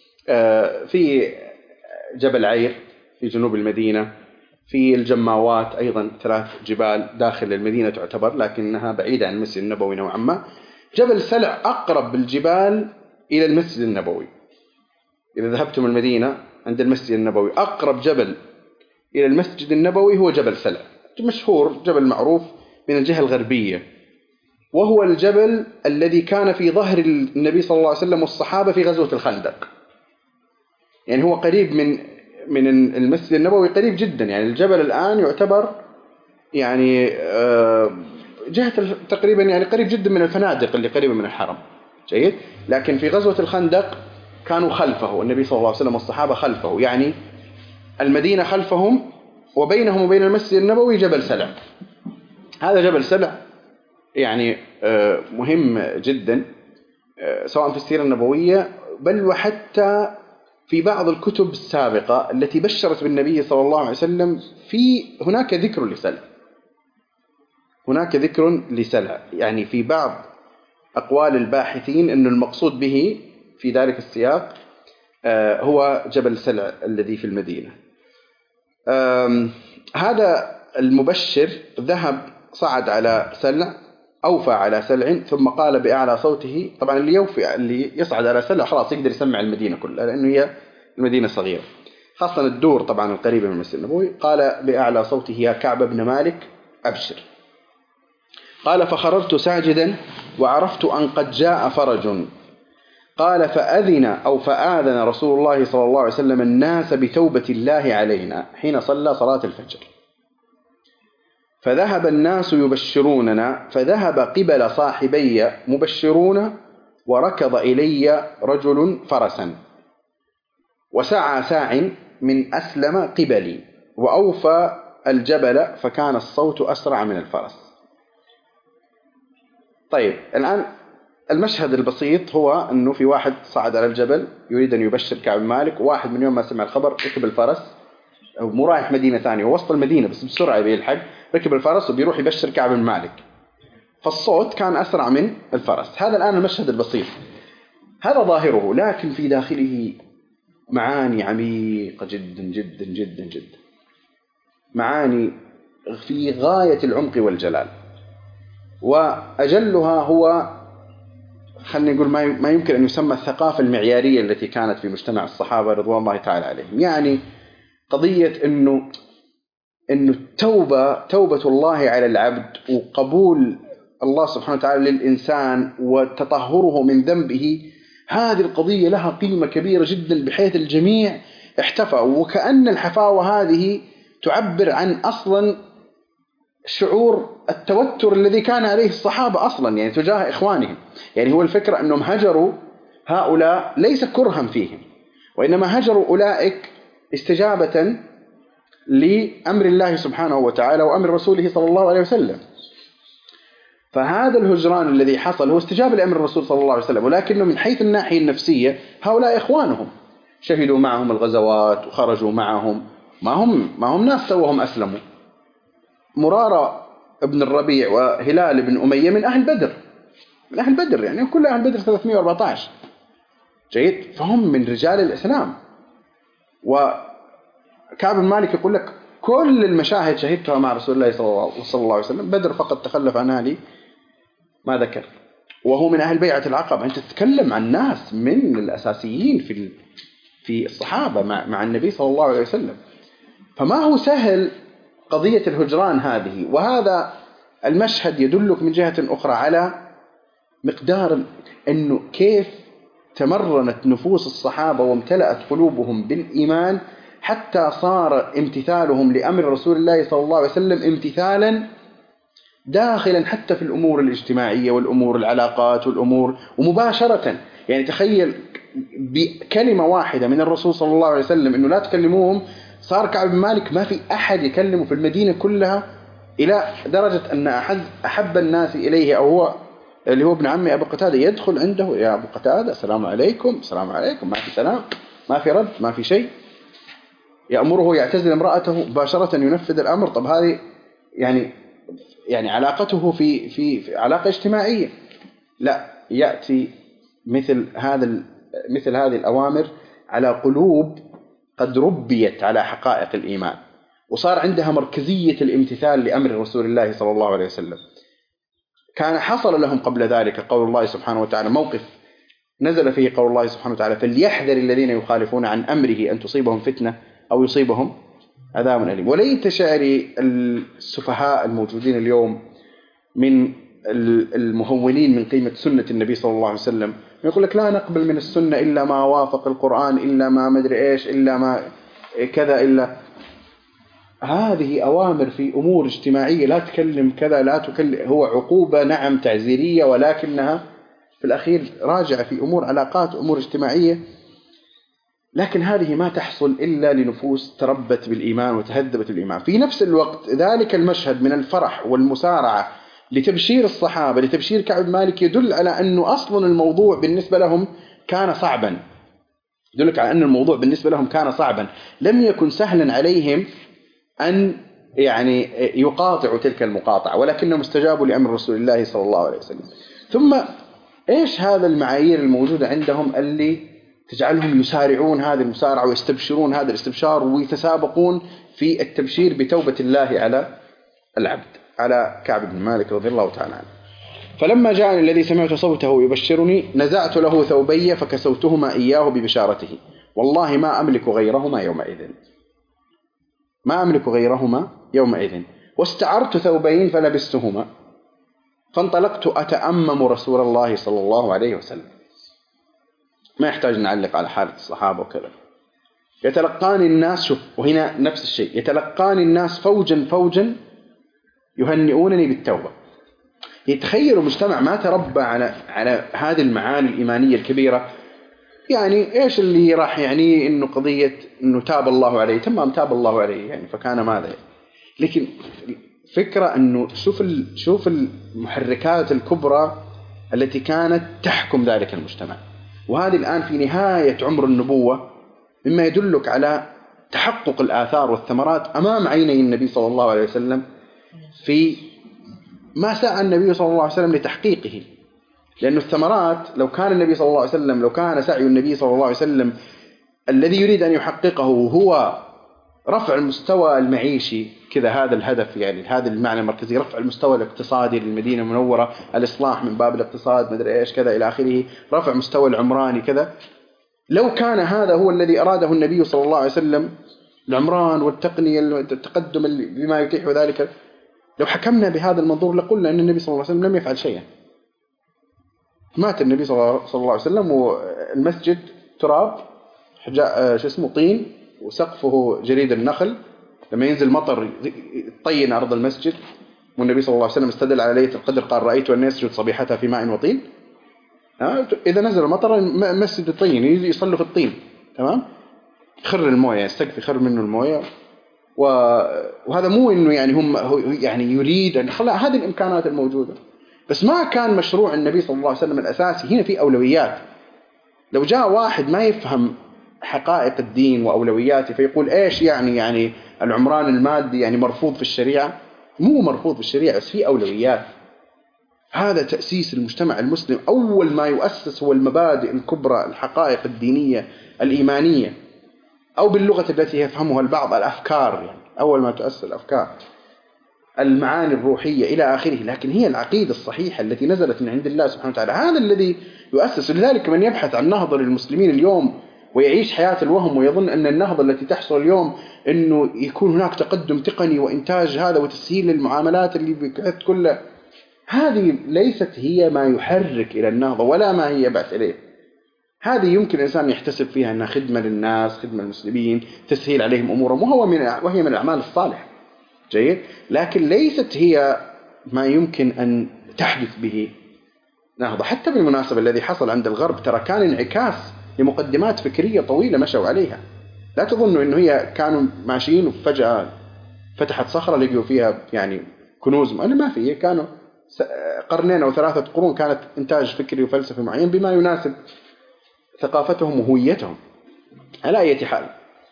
في جبل عير في جنوب المدينة، في الجماوات أيضا ثلاث جبال داخل المدينة تعتبر لكنها بعيدة عن المسجد النبوي نوعا ما. جبل سلع أقرب بالجبال إلى المسجد النبوي. إذا ذهبتم المدينة عند المسجد النبوي أقرب جبل إلى المسجد النبوي هو جبل سلع، مشهور جبل معروف من الجهة الغربية، وهو الجبل الذي كان في ظهر النبي صلى الله عليه وسلم والصحابة في غزوة الخندق. يعني هو قريب من من المسجد النبوي، قريب جدا. يعني الجبل الآن يعتبر يعني جهة تقريبا يعني قريب جدا من الفنادق اللي قريبة من الحرم. جيد. لكن في غزوة الخندق كانوا خلفه، النبي صلى الله عليه وسلم والصحابة خلفه، يعني المدينة خلفهم وبينهم وبين المسجد النبوي جبل سلع. هذا جبل سلع يعني مهم جدا سواء في السيرة النبوية بل وحتى في بعض الكتب السابقة التي بشرت بالنبي صلى الله عليه وسلم. في هناك ذكر لسلع، هناك ذكر لسلع يعني في بعض أقوال الباحثين أن المقصود به في ذلك السياق هو جبل سلع الذي في المدينة. هذا المبشر ذهب صعد على سلع، أوفى على سلع، ثم قال بأعلى صوته. طبعا اللي يوفي اللي يصعد على سلع خلاص يقدر يسمع المدينة كلها لأنه هي المدينة صغيرة، خاصة الدور طبعا القريبة من المسجد النبوي. قال بأعلى صوته يا كعب بن مالك أبشر. قال فخررت ساجدا وعرفت أن قد جاء فرج. قال فأذن أو فآذن رسول الله صلى الله عليه وسلم الناس بتوبة الله علينا حين صلى صلاة الفجر، فذهب الناس يبشروننا، فذهب قبل صاحبي مبشرون، وركض إلي رجل فرسا وسعى ساع من أسلم قبلي وأوفى الجبل، فكان الصوت أسرع من الفرس. طيب الآن المشهد البسيط هو أنه في واحد صعد على الجبل يريد أن يبشر كعب مالك، وواحد من يوم ما سمع الخبر ركب الفرس، مو رايح مدينة ثانية، ووسط المدينة بس بسرعة بيلحق ركب الفرس وبيروح يبشر كعب بن مالك، فالصوت كان أسرع من الفرس. هذا الآن المشهد البسيط، هذا ظاهره، لكن في داخله معاني عميقة جدا جدا جدا جدا، معاني في غاية العمق والجلال. وأجلها هو خلني نقول ما يمكن أن يسمى الثقافة المعيارية التي كانت في مجتمع الصحابة رضوان الله تعالى عليهم. يعني قضية أنه أنه التوبة توبة الله على العبد، وقبول الله سبحانه وتعالى للإنسان وتطهره من ذنبه، هذه القضية لها قيمة كبيرة جدا بحيث الجميع احتفى. وكأن الحفاوة هذه تعبر عن أصلا شعور التوتر الذي كان عليه الصحابة أصلا يعني تجاه إخوانهم. يعني هو الفكرة أنهم هجروا هؤلاء ليس كرها فيهم، وإنما هجروا أولئك استجابة لأمر الله سبحانه وتعالى وأمر رسوله صلى الله عليه وسلم. فهذا الهجران الذي حصل هو استجابة لأمر الرسول صلى الله عليه وسلم، ولكنه من حيث الناحية النفسية هؤلاء إخوانهم، شهدوا معهم الغزوات وخرجوا معهم، ما هم ما هم ناس سوهم أسلموا. مرارة ابن الربيع وهلال بن أمية من أهل بدر، من أهل بدر يعني كل أهل بدر ثلاثمائة وأربعة عشر، جيد، فهم من رجال الإسلام. وكعب بن مالك يقول لك كل المشاهد شهدتها مع رسول الله صلى الله عليه وسلم، بدر فقط تخلف عنها لي ما ذكر، وهو من أهل بيعة العقبة. أنت تتكلم عن ناس من الأساسيين في في الصحابة مع مع النبي صلى الله عليه وسلم. فما هو سهل قضية الهجران هذه. وهذا المشهد يدلك من جهة أخرى على مقدار أنه كيف تمرنت نفوس الصحابة وامتلأت قلوبهم بالإيمان حتى صار امتثالهم لأمر رسول الله صلى الله عليه وسلم امتثالا داخلا حتى في الأمور الاجتماعية والأمور العلاقات والأمور، ومباشرة. يعني تخيل بكلمة واحدة من الرسول صلى الله عليه وسلم أنه لا تكلموهم، صار كعب بن مالك ما في أحد يكلمه في المدينة كلها، إلى درجة أن أحد أحب الناس إليه أو هو اللي هو ابن عمي أبو قتادة يدخل عنده، يا أبو قتادة السلام عليكم، السلام عليكم، ما في سلام، ما في رد، ما في شيء. يأمره يعتزل امرأته مباشرة ينفذ الأمر. طب هذه يعني يعني علاقته في في, في علاقة اجتماعية، لا، يأتي مثل هذا مثل هذه الأوامر على قلوب قد ربيت على حقائق الإيمان، وصار عندها مركزية الامتثال لأمر رسول الله صلى الله عليه وسلم. كان حصل لهم قبل ذلك قول الله سبحانه وتعالى، موقف نزل فيه قول الله سبحانه وتعالى: فليحذر الذين يخالفون عن أمره أن تصيبهم فتنة أو يصيبهم عذاب أليم. وليت شعري السفهاء الموجودين اليوم من المهونين من قيمة سنة النبي صلى الله عليه وسلم، يقول لك لا نقبل من السنة إلا ما وافق القرآن، إلا ما مدري إيش، إلا ما كذا، إلا هذه أوامر في أمور اجتماعية، لا تكلم كذا، لا تكلم، هو عقوبة نعم تعزيرية، ولكنها في الأخير راجعة في أمور علاقات، أمور اجتماعية. لكن هذه ما تحصل إلا لنفوس تربت بالإيمان وتهذبت بالإيمان. في نفس الوقت ذلك المشهد من الفرح والمسارعة لتبشير الصحابة، لتبشير كعب مالك، يدل على أنه أصلا الموضوع بالنسبة لهم كان صعبا، يدلك على أن الموضوع بالنسبة لهم كان صعبا، لم يكن سهلا عليهم أن يعني يقاطعوا تلك المقاطعة، ولكنهم استجابوا لأمر رسول الله صلى الله عليه وسلم. ثم إيش هذا المعايير الموجودة عندهم اللي تجعلهم يسارعون هذه المسارعة ويستبشرون هذا الاستبشار ويتسابقون في التبشير بتوبة الله على العبد، على كعب بن مالك رضي الله تعالى عنه. فلما جاءني الذي سمعت صوته يبشرني نزعت له ثوبي فكسوتهما إياه ببشارته، والله ما أملك غيرهما يومئذ، ما أملك غيرهما يومئذ، واستعرت ثوبين فلبستهما فانطلقت أتأمم رسول الله صلى الله عليه وسلم. ما يحتاج نعلق على حالة الصحابة وكذا. يتلقاني الناس، شوف، وهنا نفس الشيء، يتلقاني الناس فوجا فوجا يهنئونني بالتوبة. يتخيلوا مجتمع ما تربى على على هذه المعاني الإيمانية الكبيرة. يعني إيش اللي راح يعني إنه قضية إنه تاب الله عليه، تمام تاب الله عليه يعني فكان ماذا يعني. لكن فكرة إنه شوف ال... شوف المحركات الكبرى التي كانت تحكم ذلك المجتمع، وهذه الآن في نهاية عمر النبوة، مما يدلك على تحقق الآثار والثمرات أمام عيني النبي صلى الله عليه وسلم في ما سعى النبي صلى الله عليه وسلم لتحقيقه، لأن الثمرات لو كان النبي صلى الله عليه وسلم لو كان سعي النبي صلى الله عليه وسلم الذي يريد أن يحققه هو رفع المستوى المعيشي كذا، هذا الهدف يعني هذا المعنى المركزي، رفع المستوى الاقتصادي للمدينة المنورة، الإصلاح من باب الاقتصاد مدري إيش كذا إلى آخره، رفع مستوى العمراني كذا، لو كان هذا هو الذي أراده النبي صلى الله عليه وسلم، العمران والتقنية التقدم بما يتيح ذلك، لو حكمنا بهذا المنظور لقلنا أن النبي صلى الله عليه وسلم لم يفعل شيئا. مات النبي صلى الله عليه وسلم والمسجد تراب حجاء شو اسمه طين وسقفه جريد النخل، لما ينزل مطر يطين أرض المسجد، والنبي صلى الله عليه وسلم استدل على ليلة القدر قال رأيت أن يسجد صبيحتها في ماء وطين. إذا نزل المطر مسجد الطين يصلوا في الطين، تمام، يخر الموية، السقف يخر منه الموية، وهذا مو إنه يعني هم يعني يريد أن خلا هذه الإمكانات الموجودة، بس ما كان مشروع النبي صلى الله عليه وسلم الأساسي. هنا في أولويات. لو جاء واحد ما يفهم حقائق الدين وأولوياته فيقول إيش يعني يعني العمران المادي يعني مرفوض في الشريعة، مو مرفوض في الشريعة بس في أولويات. هذا تأسيس المجتمع المسلم، أول ما يؤسس هو المبادئ الكبرى، الحقائق الدينية الإيمانية، أو باللغة التي يفهمها البعض الأفكار، يعني أول ما تؤسس الأفكار، المعاني الروحية إلى آخره، لكن هي العقيدة الصحيحة التي نزلت من عند الله سبحانه وتعالى، هذا الذي يؤسس. لذلك من يبحث عن نهضة للمسلمين اليوم ويعيش حياة الوهم ويظن أن النهضة التي تحصل اليوم أنه يكون هناك تقدم تقني وإنتاج هذا وتسهيل المعاملات اللي بكثت كلها، هذه ليست هي ما يحرك إلى النهضة ولا ما هي يبعث إليه. هذه يمكن الإنسان يحتسب فيها أنها خدمة للناس، خدمة للمسلمين، تسهيل عليهم أمورهم، وهو من وهي من الأعمال الصالحة، جيد، لكن ليست هي ما يمكن أن تحدث به نهضة. حتى بالمناسبة الذي حصل عند الغرب ترى كان انعكاس لمقدمات فكرية طويلة مشوا عليها. لا تظنوا أنه هي كانوا ماشيين وفجأة فتحت صخرة لقوا فيها يعني كنوز، أنا ما في، كانوا قرنين أو ثلاثة قرون كانت إنتاج فكري وفلسفي معين بما يناسب ثقافتهم وهويتهم. على أي حال،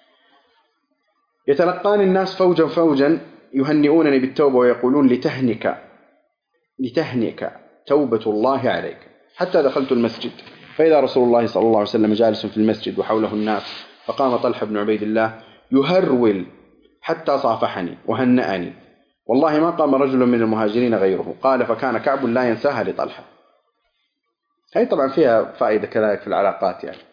يتلقاني الناس فوجا فوجا يهنئونني بالتوبة ويقولون لتهنك لتهنك توبة الله عليك، حتى دخلت المسجد فإذا رسول الله صلى الله عليه وسلم جالس في المسجد وحوله الناس، فقام طلحة بن عبيد الله يهرول حتى صافحني وهنأني، والله ما قام رجل من المهاجرين غيره. قال فكان كعب لا ينساها لطلحة. هي طبعا فيها فائدة كذلك في العلاقات، يعني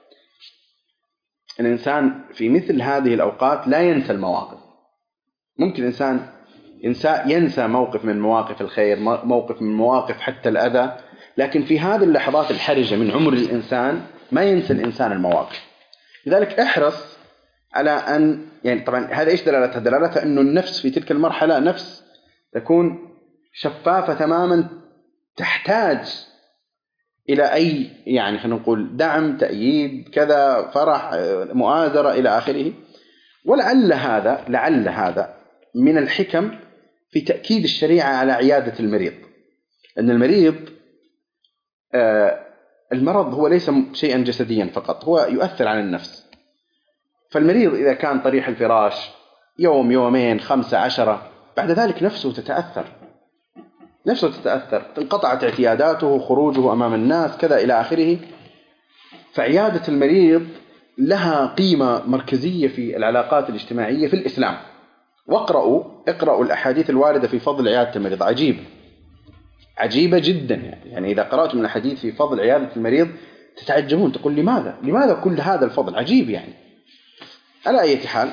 الإنسان في مثل هذه الأوقات لا ينسى المواقف. ممكن الإنسان ينسى, ينسى موقف من مواقف الخير، موقف من مواقف حتى الأذى، لكن في هذه اللحظات الحرجة من عمر الإنسان ما ينسى الإنسان المواقف. لذلك احرص على أن يعني طبعا هذا إيش دلالتها؟ دلالتها أنه النفس في تلك المرحلة نفس تكون شفافة تماما، تحتاج إلى أي يعني خلينا نقول دعم، تأييد، كذا، فرح، مؤازرة إلى آخره. ولعل هذا لعل هذا من الحكم في تأكيد الشريعة على عيادة المريض. أن المريض آه المرض هو ليس شيئا جسديا فقط، هو يؤثر على النفس. فالمريض إذا كان طريح الفراش يوم يومين خمسة عشرة، بعد ذلك نفسه تتأثر نفسه تتأثر انقطعت اعتياداته، خروجه أمام الناس، كذا إلى آخره. فعيادة المريض لها قيمة مركزية في العلاقات الاجتماعية في الإسلام. واقرأوا اقرأوا الأحاديث الواردة في فضل عيادة المريض، عجيبة عجيبة جدا. يعني, يعني إذا قرأتم من الحديث في فضل عيادة المريض تتعجبون، تقول لماذا لماذا كل هذا الفضل؟ عجيب يعني. على أي حال،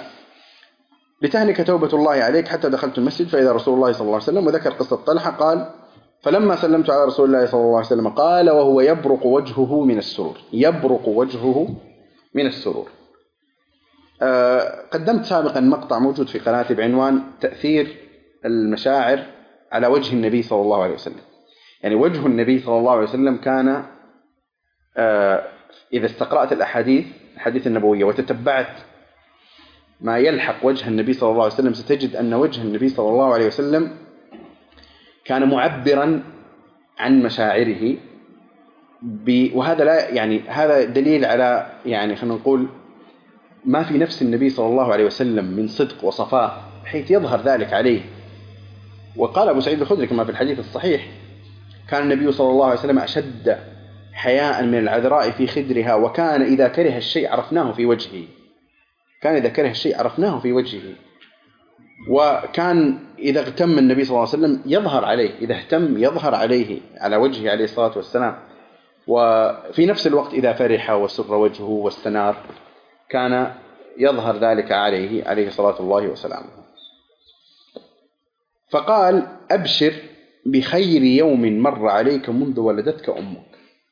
لتهنك توبة الله عليك حتى دخلت المسجد فإذا رسول الله صلى الله عليه وسلم. وذكر قصة طلحة قال فلما سلمت على رسول الله صلى الله عليه وسلم قال وهو يبرق وجهه من السرور، يبرق وجهه من السرور. أه قدمت سابقا مقطع موجود في قناتي بعنوان تأثير المشاعر على وجه النبي صلى الله عليه وسلم. يعني وجه النبي صلى الله عليه وسلم كان أه إذا استقرأت الأحاديث الحديث النبوية وتتبعت ما يلحق وجه النبي صلى الله عليه وسلم ستجد أن وجه النبي صلى الله عليه وسلم كان معبرا عن مشاعره، وهذا لا يعني هذا دليل على يعني خلينا نقول ما في نفس النبي صلى الله عليه وسلم من صدق وصفاء بحيث يظهر ذلك عليه. وقال أبو سعيد الخدري كما في الحديث الصحيح: كان النبي صلى الله عليه وسلم أشد حياء من العذراء في خدرها، وكان إذا كره الشيء عرفناه في وجهه كان إذا كره الشيء عرفناه في وجهه وكان إذا اغتم النبي صلى الله عليه وسلم يظهر عليه، إذا اهتم يظهر عليه على وجهه عليه الصلاة والسلام. وفي نفس الوقت إذا فرح وسر وجهه واستنار كان يظهر ذلك عليه عليه صلاة الله وسلامه. فقال: أبشر بخير يوم مر عليك منذ ولدتك أمك.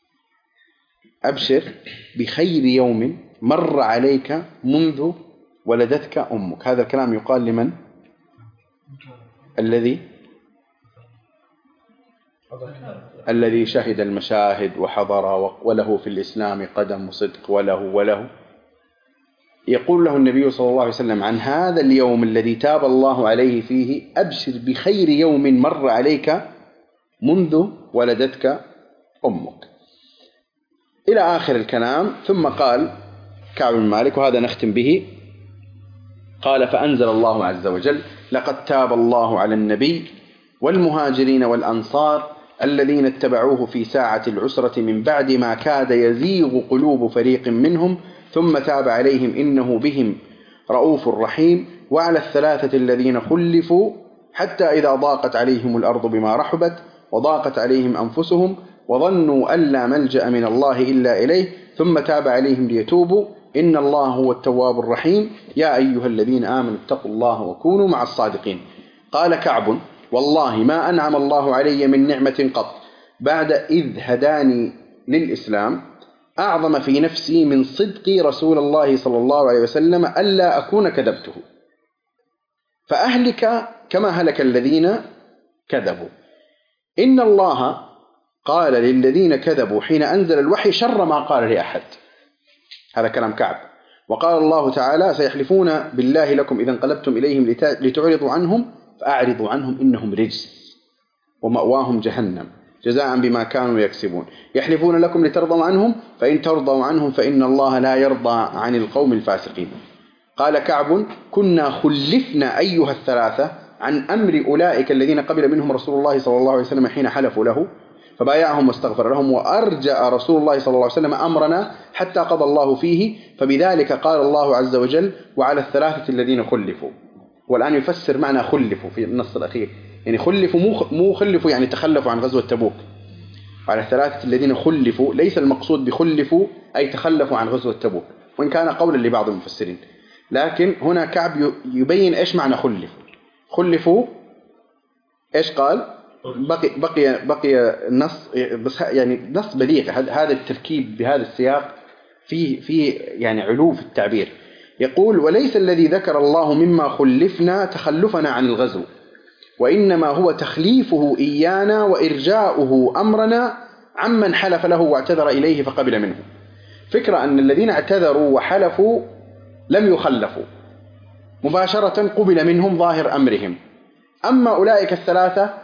أبشر بخير يوم مر عليك منذ ولدتك أمك. هذا الكلام يقال لمن؟ الذي الذي شهد المشاهد وحضر وله في الإسلام قدم صدق وله وله. يقول له النبي صلى الله عليه وسلم عن هذا اليوم الذي تاب الله عليه فيه: أبشر بخير يوم مر عليك منذ ولدتك أمك، إلى آخر الكلام. ثم قال كعب بن مالك، وهذا نختم به، قال: فأنزل الله عز وجل: لقد تاب الله على النبي والمهاجرين والأنصار الذين اتبعوه في ساعة العسرة من بعد ما كاد يزيغ قلوب فريق منهم ثم تاب عليهم إنه بهم رؤوف رحيم، وعلى الثلاثة الذين خلفوا حتى إذا ضاقت عليهم الأرض بما رحبت وضاقت عليهم أنفسهم وظنوا أن لا ملجأ من الله إلا إليه ثم تاب عليهم ليتوبوا إن الله هو التواب الرحيم يا أيها الذين آمنوا اتقوا الله وكونوا مع الصادقين. قال كعب: والله ما أنعم الله علي من نعمة قط بعد إذ هداني للإسلام أعظم في نفسي من صدقي رسول الله صلى الله عليه وسلم ألا أكون كذبته فأهلك كما هلك الذين كذبوا. إن الله قال للذين كذبوا حين أنزل الوحي شر ما قال لأحد. هذا كلام كعب. وقال الله تعالى: سيحلفون بالله لكم إذا انقلبتم إليهم لتعرضوا عنهم فأعرضوا عنهم إنهم رجس ومأواهم جهنم جزاء بما كانوا يكسبون. يحلفون لكم لترضوا عنهم فإن ترضوا عنهم فإن الله لا يرضى عن القوم الفاسقين. قال كعب: كنا خلفنا أيها الثلاثة عن أمر أولئك الذين قبل منهم رسول الله صلى الله عليه وسلم حين حلفوا له فبايعهم واستغفر لهم، وأرجأ رسول الله صلى الله عليه وسلم أمرنا حتى قضى الله فيه، فبذلك قال الله عز وجل: وعلى الثلاثة الذين خلفوا. والآن يفسر معنى خلفوا في النص الأخير، يعني خلفوا مو خلفوا يعني تخلفوا عن غزوة تبوك. وعلى الثلاثة الذين خلفوا ليس المقصود بخلفوا أي تخلفوا عن غزوة تبوك، وإن كان قولا لبعض المفسرين، لكن هنا كعب يبين إيش معنى خلفوا. خلفوا إيش قال؟ بقي بقي بقي نص، بس يعني نص بليغ. هذا التركيب بهذا السياق فيه فيه يعني علو في التعبير. يقول: وليس الذي ذكر الله مما خلفنا تخلفنا عن الغزو، وإنما هو تخليفه إيانا وإرجاؤه أمرنا عمن حلف له واعتذر إليه فقبل منه. فكرة أن الذين اعتذروا وحلفوا لم يخلفوا مباشرة، قبل منهم ظاهر أمرهم. أما أولئك الثلاثة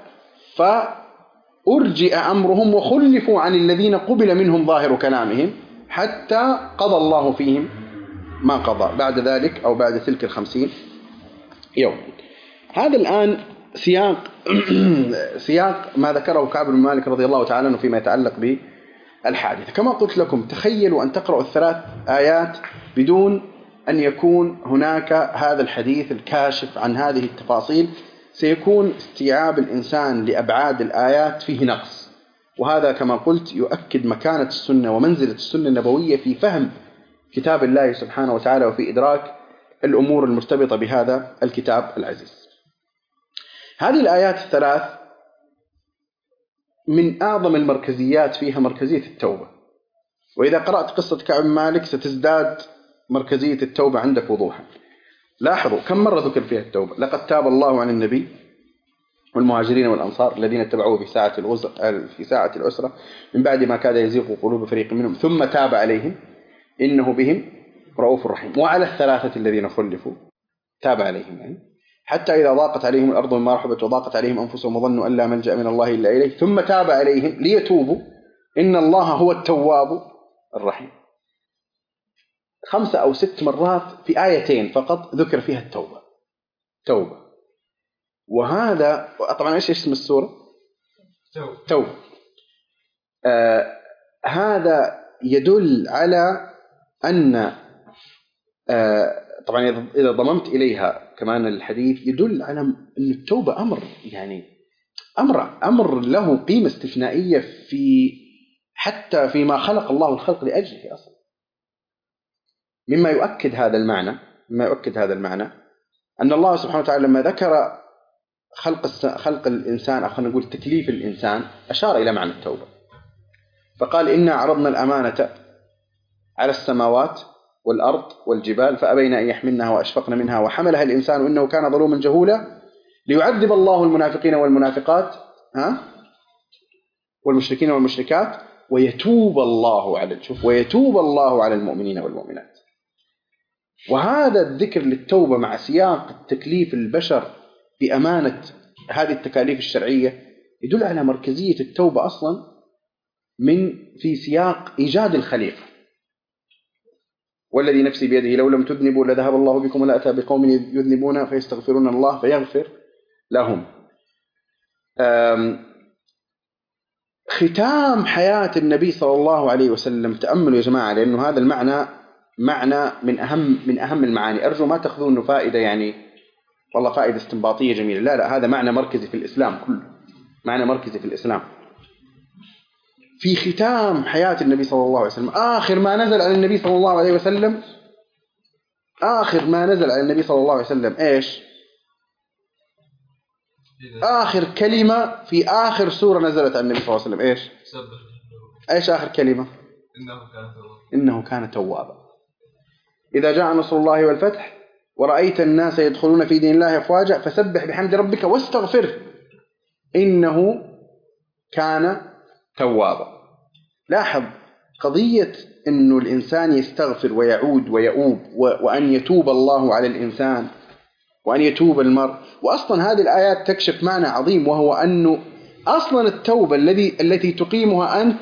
فأرجئ أمرهم وخلفوا عن الذين قبل منهم ظاهر كلامهم حتى قضى الله فيهم ما قضى بعد ذلك أو بعد تلك الخمسين يوم. هذا الآن سياق سياق ما ذكره كعب بن مالك رضي الله تعالى عنه فيما يتعلق بالحادثة. كما قلت لكم، تخيلوا أن تقرأوا الثلاث آيات بدون أن يكون هناك هذا الحديث الكاشف عن هذه التفاصيل، سيكون استيعاب الإنسان لأبعاد الآيات فيه نقص. وهذا كما قلت يؤكد مكانة السنة ومنزلة السنة النبوية في فهم كتاب الله سبحانه وتعالى وفي إدراك الأمور المرتبطة بهذا الكتاب العزيز. هذه الآيات الثلاث من أعظم المركزيات فيها مركزية التوبة. وإذا قرأت قصة كعب بن مالك ستزداد مركزية التوبة عندك وضوحا. لاحظوا كم مرة ذكر فيها التوبة: لقد تاب الله عن النبي والمهاجرين والأنصار الذين اتبعوه في ساعة العسرة في ساعة العسرة من بعد ما كاد يزيغ قلوب فريق منهم ثم تاب عليهم إنه بهم رؤوف رحيم. وعلى الثلاثة الذين خلفوا تاب عليهم يعني حتى إذا ضاقت عليهم الأرض بما رحبت وضاقت عليهم أنفسهم وظنوا أن لا ملجأ من الله إلا إليه ثم تاب عليهم ليتوبوا إن الله هو التواب الرحيم. خمسة أو ست مرات في آيتين فقط ذكر فيها التوبة. توبة وهذا طبعا إيش اسم السورة؟ توبة. توبة. آه هذا يدل على أن آه طبعا إذا ضممت إليها كمان الحديث يدل على أن التوبة أمر يعني أمر أمر له قيمة استثنائية في حتى فيما خلق الله الخلق لأجله أصلا. مما يؤكد هذا المعنى مما يؤكد هذا المعنى أن الله سبحانه وتعالى لما ذكر خلق خلق الإنسان أو خلينا نقول تكليف الإنسان أشار إلى معنى التوبة، فقال إنا عرضنا الأمانة على السماوات والأرض والجبال فأبين أن يحملنها وأشفقن منها وحملها الإنسان إنه كان ظلوما جهولا ليعذب الله المنافقين والمنافقات ها والمشركين والمشركات ويتوب الله على شوف ويتوب الله على المؤمنين والمؤمنات. وهذا الذكر للتوبة مع سياق تكليف البشر بأمانة هذه التكاليف الشرعية يدل على مركزية التوبة أصلا من في سياق إيجاد الخليفة. والذي نفسي بيده لو لم تذنبوا لذهب الله بكم ولا أتى بقوم يذنبون فيستغفرون الله فيغفر لهم. ختام حياة النبي صلى الله عليه وسلم تأملوا يا جماعة، لأنه هذا المعنى معنى من أهم من أهم المعاني. أرجو ما تأخذوا إنه فائدة يعني والله فائدة استنباطية جميلة، لا لا، هذا معنى مركزي في الإسلام كله، معنى مركزي في الإسلام. في ختام حياة النبي صلى الله عليه وسلم آخر ما نزل على النبي صلى الله عليه وسلم آخر ما نزل على النبي صلى الله عليه وسلم إيش؟ آخر كلمة في آخر سورة نزلت على النبي صلى الله عليه وسلم إيش؟ إيش آخر كلمة؟ إنه كان توابا. إنه كان توابا. إذا جاء نصر الله والفتح ورأيت الناس يدخلون في دين الله أفواجا فسبح بحمد ربك واستغفره إنه كان توابا. لاحظ قضية إنه الإنسان يستغفر ويعود ويؤوب وأن يتوب الله على الإنسان وأن يتوب المرء. وأصلا هذه الآيات تكشف معنى عظيم، وهو أنه أصلا التوبة الذي التي تقيمها أنت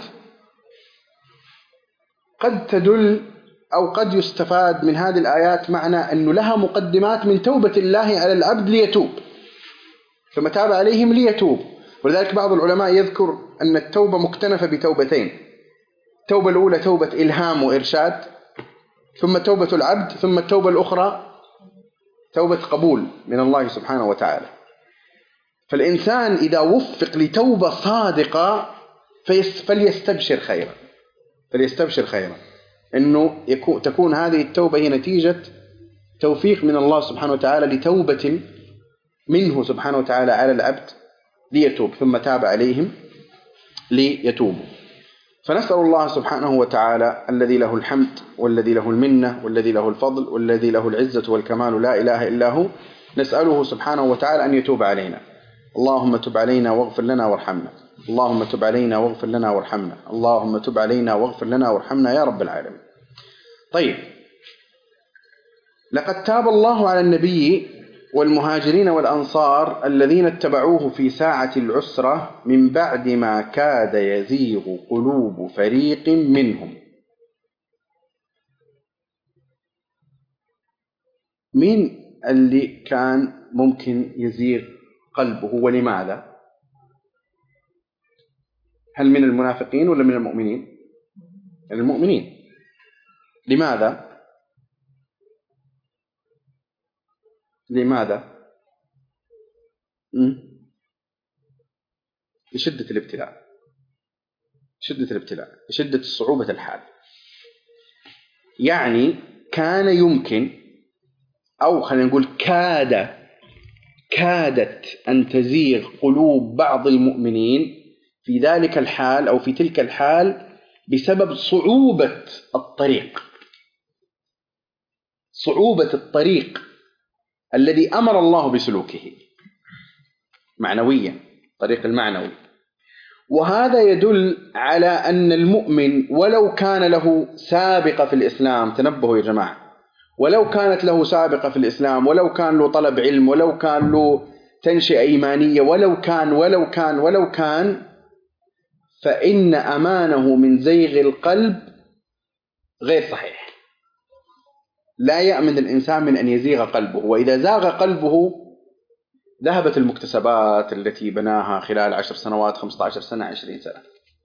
قد تدل أو قد يستفاد من هذه الآيات معنى أنه لها مقدمات من توبة الله على العبد ليتوب، ثم تاب عليهم ليتوب. ولذلك بعض العلماء يذكر أن التوبة مكتنفة بتوبتين: التوبة الأولى توبة إلهام وإرشاد، ثم توبة العبد، ثم التوبة الأخرى توبة قبول من الله سبحانه وتعالى. فالإنسان إذا وفق لتوبة صادقة فليستبشر خيرا فليستبشر خيرا أنه يكون تكون هذه التوبة هي نتيجة توفيق من الله سبحانه وتعالى لتوبة منه سبحانه وتعالى على العبد ليتوب، ثم تاب عليهم ليتوبوا. فنسأل الله سبحانه وتعالى الذي له الحمد والذي له المنة والذي له الفضل والذي له العزة والكمال لا إله إلا هو، نسأله سبحانه وتعالى أن يتوب علينا. اللهم تب علينا واغفر لنا وارحمنا، اللهم تب علينا واغفر لنا وارحمنا، اللهم تب علينا واغفر لنا وارحمنا يا رب العالمين. طيب، لقد تاب الله على النبي والمهاجرين والأنصار الذين اتبعوه في ساعة العسرة من بعد ما كاد يزيغ قلوب فريق منهم. مين اللي كان ممكن يزيغ قلبه ولماذا؟ هل من المنافقين ولا من المؤمنين؟ المؤمنين. لماذا؟ لماذا؟ لشدة الابتلاء شدة الابتلاء لشدة صعوبة الحال. يعني كان يمكن أو خلينا نقول كاد كادت أن تزيغ قلوب بعض المؤمنين في ذلك الحال أو في تلك الحال بسبب صعوبة الطريق صعوبة الطريق الذي أمر الله بسلوكه معنويا، طريق المعنوي. وهذا يدل على أن المؤمن ولو كان له سابقة في الإسلام، تنبهوا يا جماعة، ولو كانت له سابقة في الإسلام، ولو كان له طلب علم، ولو كان له تنشئة إيمانية، ولو كان ولو كان ولو كان فإن أمانه من زيغ القلب غير صحيح. لا يأمن الإنسان من أن يزيغ قلبه، وإذا زاغ قلبه ذهبت المكتسبات التي بناها خلال عشر سنوات، خمسة عشر سنة، عشرين سنة.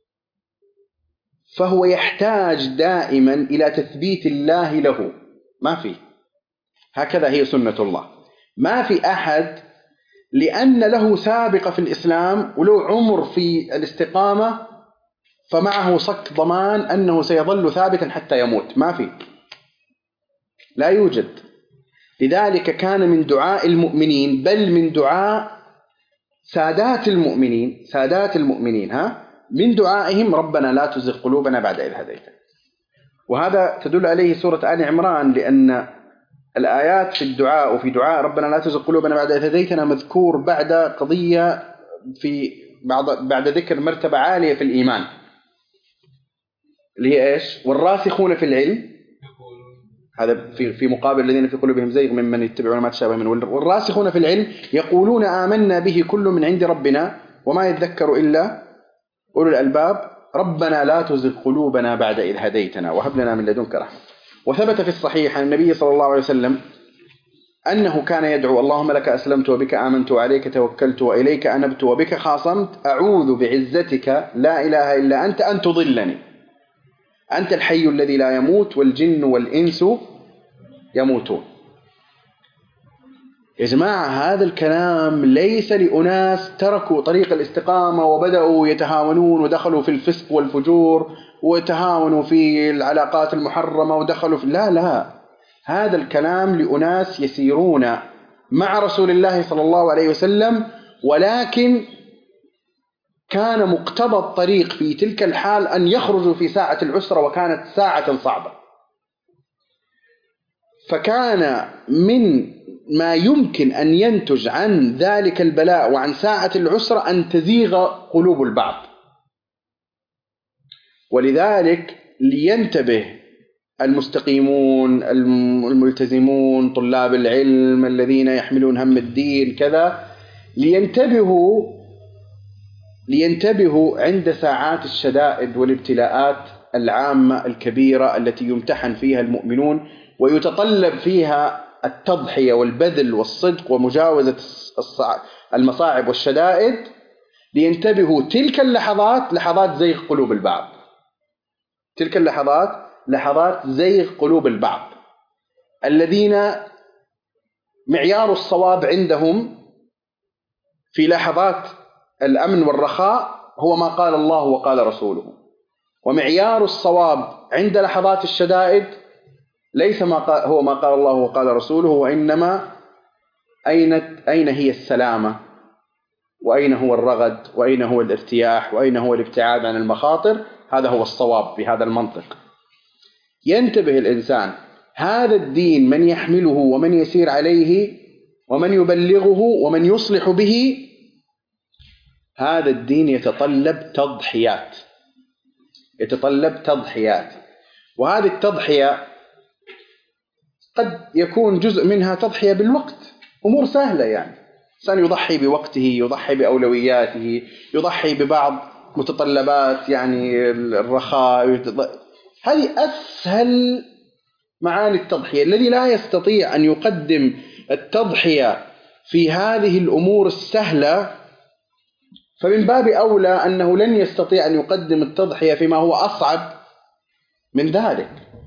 فهو يحتاج دائما إلى تثبيت الله له. ما في، هكذا هي سنة الله. ما في أحد لأن له سابقة في الإسلام وله عمر في الاستقامة فمعه صك ضمان أنه سيظل ثابتا حتى يموت. ما في، لا يوجد. لذلك كان من دعاء المؤمنين، بل من دعاء سادات المؤمنين سادات المؤمنين ها من دعائهم: ربنا لا تزغ قلوبنا بعد إذ هديتنا. وهذا تدل عليه سورة آل عمران، لأن الآيات في الدعاء وفي دعاء ربنا لا تزغ قلوبنا بعد إذ هديتنا مذكور بعد قضية في بعد بعد ذكر مرتبة عالية في الإيمان، اللي هي إيش؟ والراسخون في العلم، هذا في في مقابل الذين في قلوبهم زيغ ممن يتبعون ما تشابه منه. والراسخون في العلم يقولون آمنا به كل من عند ربنا وما يذكر إلا أولو الألباب ربنا لا تزغ قلوبنا بعد إذ هديتنا وهب لنا من لدنك رحمة. وثبت في الصحيح عن النبي صلى الله عليه وسلم أنه كان يدعو: اللهم لك أسلمت وبك آمنت وعليك توكلت وإليك أنبت وبك خاصمت أعوذ بعزتك لا إله إلا أنت أن تضلني، أنت الحي الذي لا يموت والجن والإنس يموتون. يا جماعة، هذا الكلام ليس لأناس تركوا طريق الاستقامة وبدأوا يتهاونون ودخلوا في الفسق والفجور وتهاونوا في العلاقات المحرمة ودخلوا في... لا لا، هذا الكلام لأناس يسيرون مع رسول الله صلى الله عليه وسلم، ولكن كان مقتضى الطريق في تلك الحال أن يخرجوا في ساعة العسرة، وكانت ساعة صعبة. فكان من ما يمكن أن ينتج عن ذلك البلاء وعن ساعة العسرة أن تزيغ قلوب البعض. ولذلك لينتبه المستقيمون الملتزمون طلاب العلم الذين يحملون هم الدين كذا، لينتبهوا لينتبهوا عند ساعات الشدائد والابتلاءات العامة الكبيرة التي يمتحن فيها المؤمنون ويتطلب فيها التضحية والبذل والصدق ومجاوزة المصاعب والشدائد. لينتبهوا تلك اللحظات لحظات زيغ قلوب البعض، تلك اللحظات لحظات زيغ قلوب البعض الذين معيار الصواب عندهم في لحظات الأمن والرخاء هو ما قال الله وقال رسوله، ومعيار الصواب عند لحظات الشدائد ليس ما قال هو ما قال الله وقال رسوله، وإنما أين أين هي السلامة، وأين هو الرغد، وأين هو الارتياح، وأين هو الابتعاد عن المخاطر. هذا هو الصواب في هذا المنطق. ينتبه الإنسان، هذا الدين من يحمله ومن يسير عليه ومن يبلغه ومن يصلح به، هذا الدين يتطلب تضحيات، يتطلب تضحيات. وهذه التضحية قد يكون جزء منها تضحية بالوقت، أمور سهلة، يعني إنسان يضحي بوقته، يضحي بأولوياته، يضحي ببعض متطلبات يعني الرخاء. هذه أسهل معاني التضحية. الذي لا يستطيع أن يقدم التضحية في هذه الأمور السهلة فمن باب أولى أنه لن يستطيع أن يقدم التضحية فيما هو أصعب من ذلك.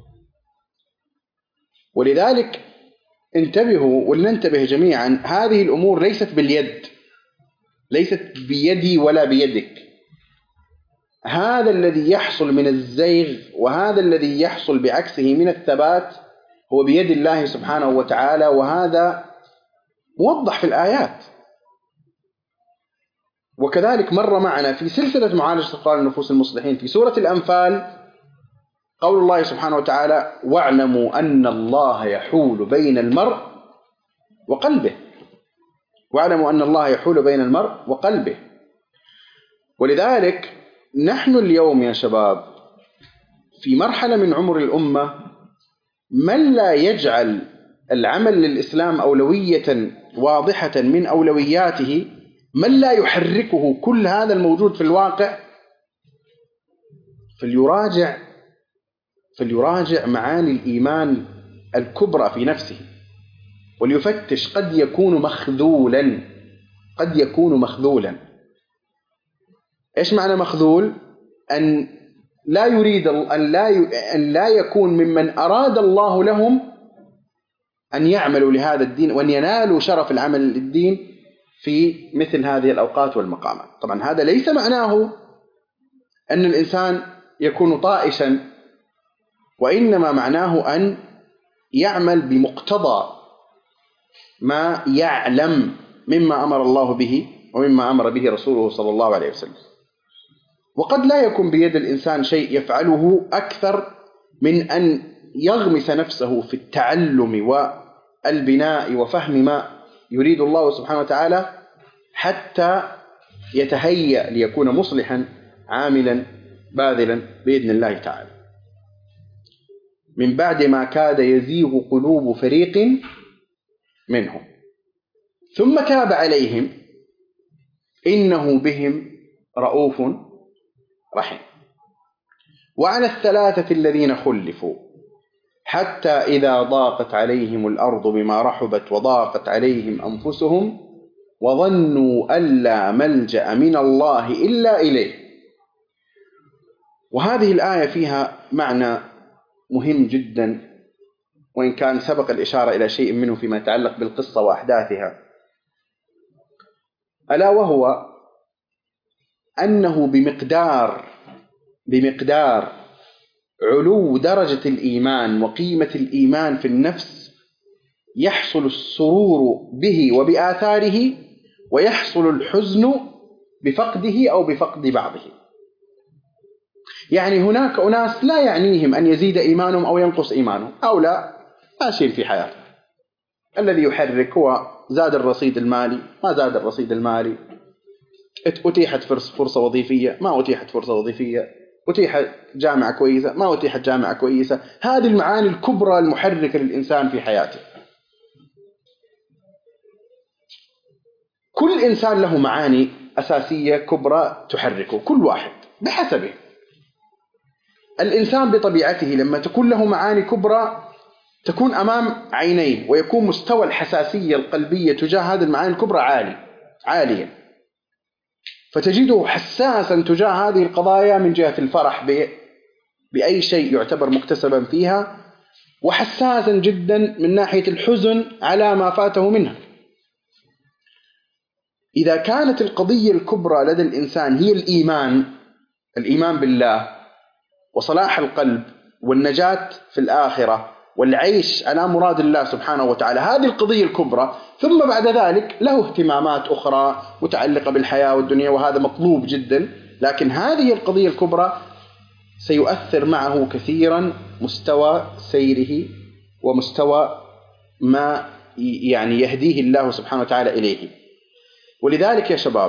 ولذلك انتبهوا ولننتبه جميعا، هذه الأمور ليست باليد، ليست بيدي ولا بيدك. هذا الذي يحصل من الزيغ وهذا الذي يحصل بعكسه من الثبات هو بيد الله سبحانه وتعالى، وهذا موضح في الآيات. وكذلك مر معنا في سلسلة معالجة أقوال النفوس المصلحين في سورة الأنفال قول الله سبحانه وتعالى: واعلموا أن الله يحول بين المرء وقلبه. واعلموا أن الله يحول بين المرء وقلبه. ولذلك نحن اليوم يا شباب في مرحلة من عمر الأمة من لا يجعل العمل للإسلام أولوية واضحة من أولوياته، من لا يحركه كل هذا الموجود في الواقع، فليراجع فليراجع معاني الإيمان الكبرى في نفسه، وليفتش قد يكون مخذولا قد يكون مخذولا. إيش معنى مخذول؟ أن لا يريد أن لا أن لا يكون ممن أراد الله لهم أن يعملوا لهذا الدين وأن ينالوا شرف العمل للدين في مثل هذه الأوقات والمقامات. طبعا هذا ليس معناه أن الإنسان يكون طائشا، وإنما معناه أن يعمل بمقتضى ما يعلم مما أمر الله به ومما أمر به رسوله صلى الله عليه وسلم. وقد لا يكون بيد الإنسان شيء يفعله أكثر من أن يغمس نفسه في التعلم والبناء وفهم ما يريد الله سبحانه وتعالى حتى يتهيأ ليكون مصلحا عاملا باذلا بإذن الله تعالى. من بعد ما كاد يزيغ قلوب فريق منهم ثم تاب عليهم إنه بهم رؤوف رحيم. وعلى الثلاثة الذين خلفوا حتى إذا ضاقت عليهم الأرض بما رحبت وضاقت عليهم أنفسهم وظنوا أن لا ملجأ من الله إلا إليه. وهذه الآية فيها معنى مهم جدا، وإن كان سبق الإشارة إلى شيء منه فيما يتعلق بالقصة وأحداثها، ألا وهو أنه بمقدار بمقدار علو درجة الإيمان وقيمة الإيمان في النفس يحصل السرور به وبآثاره، ويحصل الحزن بفقده أو بفقد بعضه. يعني هناك أناس لا يعنيهم أن يزيد إيمانهم أو ينقص إيمانهم، أو لا ماشيين في حياته. الذي يحرك هو زاد الرصيد المالي ما زاد الرصيد المالي، أتيحت فرصة وظيفية ما أتيحت فرصة وظيفية، أتيحت جامعة كويسة ما أتيحت جامعة كويسة. هذه المعاني الكبرى المحركة للإنسان في حياته. كل إنسان له معاني أساسية كبرى تحركه، كل واحد بحسبه. الإنسان بطبيعته لما تكون له معاني كبرى تكون أمام عينيه، ويكون مستوى الحساسية القلبية تجاه هذه المعاني الكبرى عالي عاليا، فتجده حساسا تجاه هذه القضايا من جهة الفرح بأي شيء يعتبر مكتسبا فيها، وحساسا جدا من ناحية الحزن على ما فاته منها. إذا كانت القضية الكبرى لدى الإنسان هي الإيمان الإيمان بالله وصلاح القلب والنجاة في الآخرة والعيش على مراد الله سبحانه وتعالى، هذه القضية الكبرى، ثم بعد ذلك له اهتمامات أخرى متعلقة بالحياة والدنيا، وهذا مطلوب جدا، لكن هذه القضية الكبرى سيؤثر معه كثيرا مستوى سيره ومستوى ما يعني يهديه الله سبحانه وتعالى إليه. ولذلك يا شباب،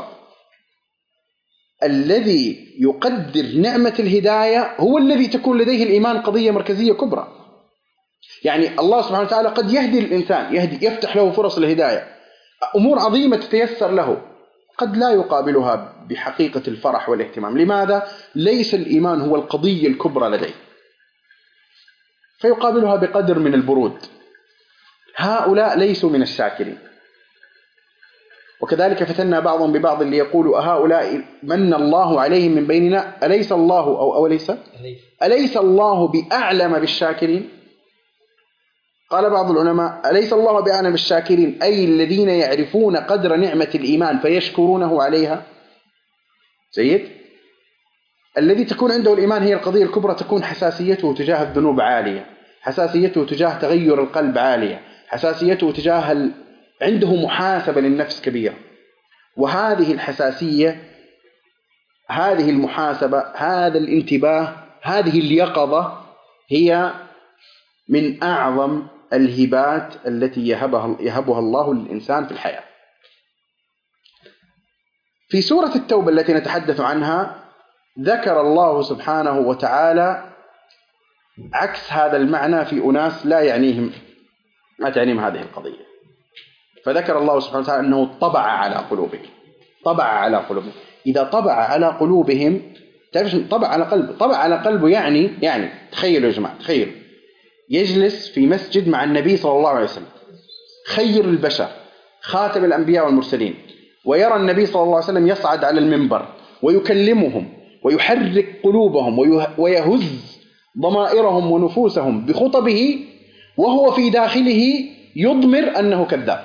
الذي يقدر نعمة الهداية هو الذي تكون لديه الإيمان قضية مركزية كبرى. يعني الله سبحانه وتعالى قد يهدي الإنسان، يهدي يفتح له فرص الهداية، أمور عظيمة تتيسر له، قد لا يقابلها بحقيقة الفرح والاهتمام. لماذا؟ ليس الإيمان هو القضية الكبرى لديه، فيقابلها بقدر من البرود. هؤلاء ليسوا من الشاكرين. وكذلك فتنا بعضهم ببعض اللي يقولوا هؤلاء من الله عليهم من بيننا أليس الله أو أوليس أليس الله بأعلم بالشاكرين. قال بعض العلماء أليس الله بأعلم بالشاكرين، أي الذين يعرفون قدر نعمة الإيمان فيشكرونه عليها. جيد. الذي تكون عنده الإيمان هي القضية الكبرى، تكون حساسيته تجاه الذنوب عالية، حساسيته تجاه تغير القلب عالية، حساسيته تجاه ال... عنده محاسبة للنفس كبيرة. وهذه الحساسية، هذه المحاسبة، هذا الانتباه، هذه اليقظة هي من أعظم الهبات التي يهبها, يهبها الله للإنسان في الحياة. في سورة التوبة التي نتحدث عنها ذكر الله سبحانه وتعالى عكس هذا المعنى في أناس لا يعنيهم ما تعنيهم هذه القضية. فذكر الله سبحانه وتعالى أنه طبع على قلوبهم. طبع على قلوبهم. إذا طبع على قلوبهم، تعرف طبع على قلبه، طبع على قلبه يعني يعني تخيلوا يا جماعة، تخيلوا يجلس في مسجد مع النبي صلى الله عليه وسلم، خير البشر، خاتم الأنبياء والمرسلين، ويرى النبي صلى الله عليه وسلم يصعد على المنبر ويكلمهم ويحرك قلوبهم ويهز ضمائرهم ونفوسهم بخطبه، وهو في داخله يضمر أنه كذاب.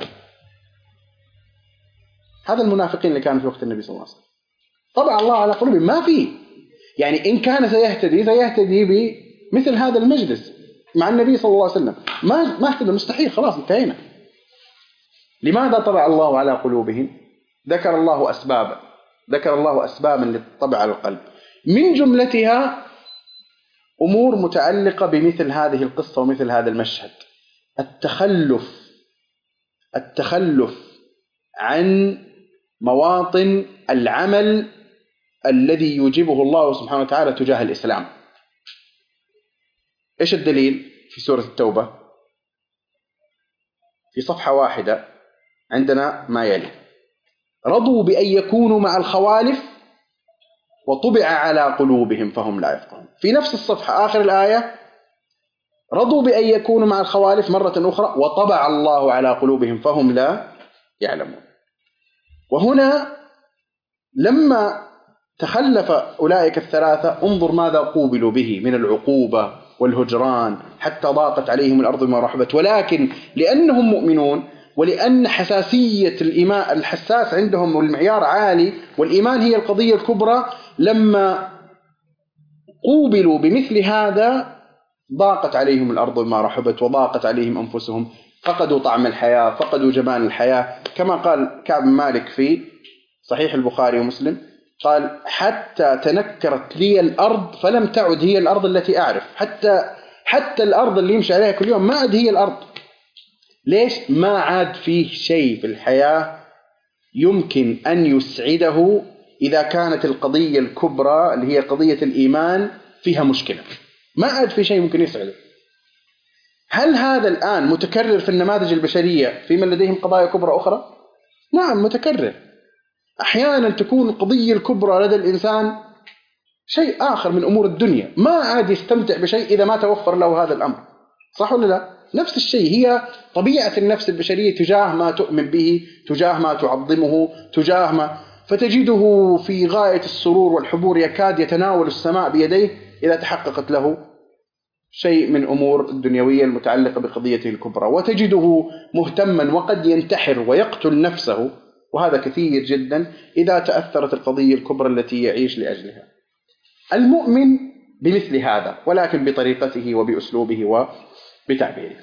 هذا المنافقين اللي كانوا في وقت النبي صلى الله عليه وسلم. طبع الله على قلوبهم، ما في يعني إن كان سيهتدي سيهتدي بمثل هذا المجلس مع النبي صلى الله عليه وسلم، ما ما اهتدى، مستحيل، خلاص انتهينا. لماذا طبع الله على قلوبهم؟ ذكر الله أسبابا ذكر الله أسبابا للطبع على القلب، من جملتها أمور متعلقة بمثل هذه القصة ومثل هذا المشهد. التخلف التخلف عن مواطن العمل الذي يوجبه الله سبحانه وتعالى تجاه الإسلام. إيش الدليل؟ في سورة التوبة في صفحة واحدة عندنا ما يلي: رضوا بأن يكونوا مع الخوالف وطبع على قلوبهم فهم لا يفقهون. في نفس الصفحة آخر الآية: رضوا بأن يكونوا مع الخوالف مرة أخرى وطبع الله على قلوبهم فهم لا يعلمون. وهنا لما تخلف أولئك الثلاثة انظر ماذا قوبلوا به من العقوبة والهجران حتى ضاقت عليهم الأرض بما رحبت، ولكن لأنهم مؤمنون ولأن حساسية الإيمان الحساس عندهم والمعيار عالي والإيمان هي القضية الكبرى، لما قوبلوا بمثل هذا ضاقت عليهم الأرض بما رحبت وضاقت عليهم أنفسهم، فقدوا طعم الحياة، فقدوا جمال الحياة، كما قال كعب مالك في صحيح البخاري ومسلم، قال: حتى تنكرت لي الأرض فلم تعد هي الأرض التي أعرف. حتى حتى الأرض اللي يمشي عليها كل يوم ما عاد هي الأرض. ليش؟ ما عاد فيه شيء في الحياة يمكن أن يسعده إذا كانت القضية الكبرى اللي هي قضية الإيمان فيها مشكلة. ما عاد في شيء ممكن يسعده. هل هذا الآن متكرر في النماذج البشرية في من لديهم قضايا كبرى أخرى؟ نعم متكرر. أحيانا تكون القضية الكبرى لدى الإنسان شيء آخر من أمور الدنيا، ما عاد يستمتع بشيء إذا ما توفر له هذا الأمر. صح ولا لا؟ نفس الشيء هي طبيعة النفس البشرية تجاه ما تؤمن به، تجاه ما تعظمه، تجاه ما، فتجده في غاية السرور والحبور يكاد يتناول السماء بيديه إذا تحققت له شيء من أمور الدنيوية المتعلقة بقضيته الكبرى، وتجده مهتما وقد ينتحر ويقتل نفسه، وهذا كثير جدا إذا تأثرت القضية الكبرى التي يعيش لأجلها. المؤمن بمثل هذا ولكن بطريقته وبأسلوبه وبتعبيره.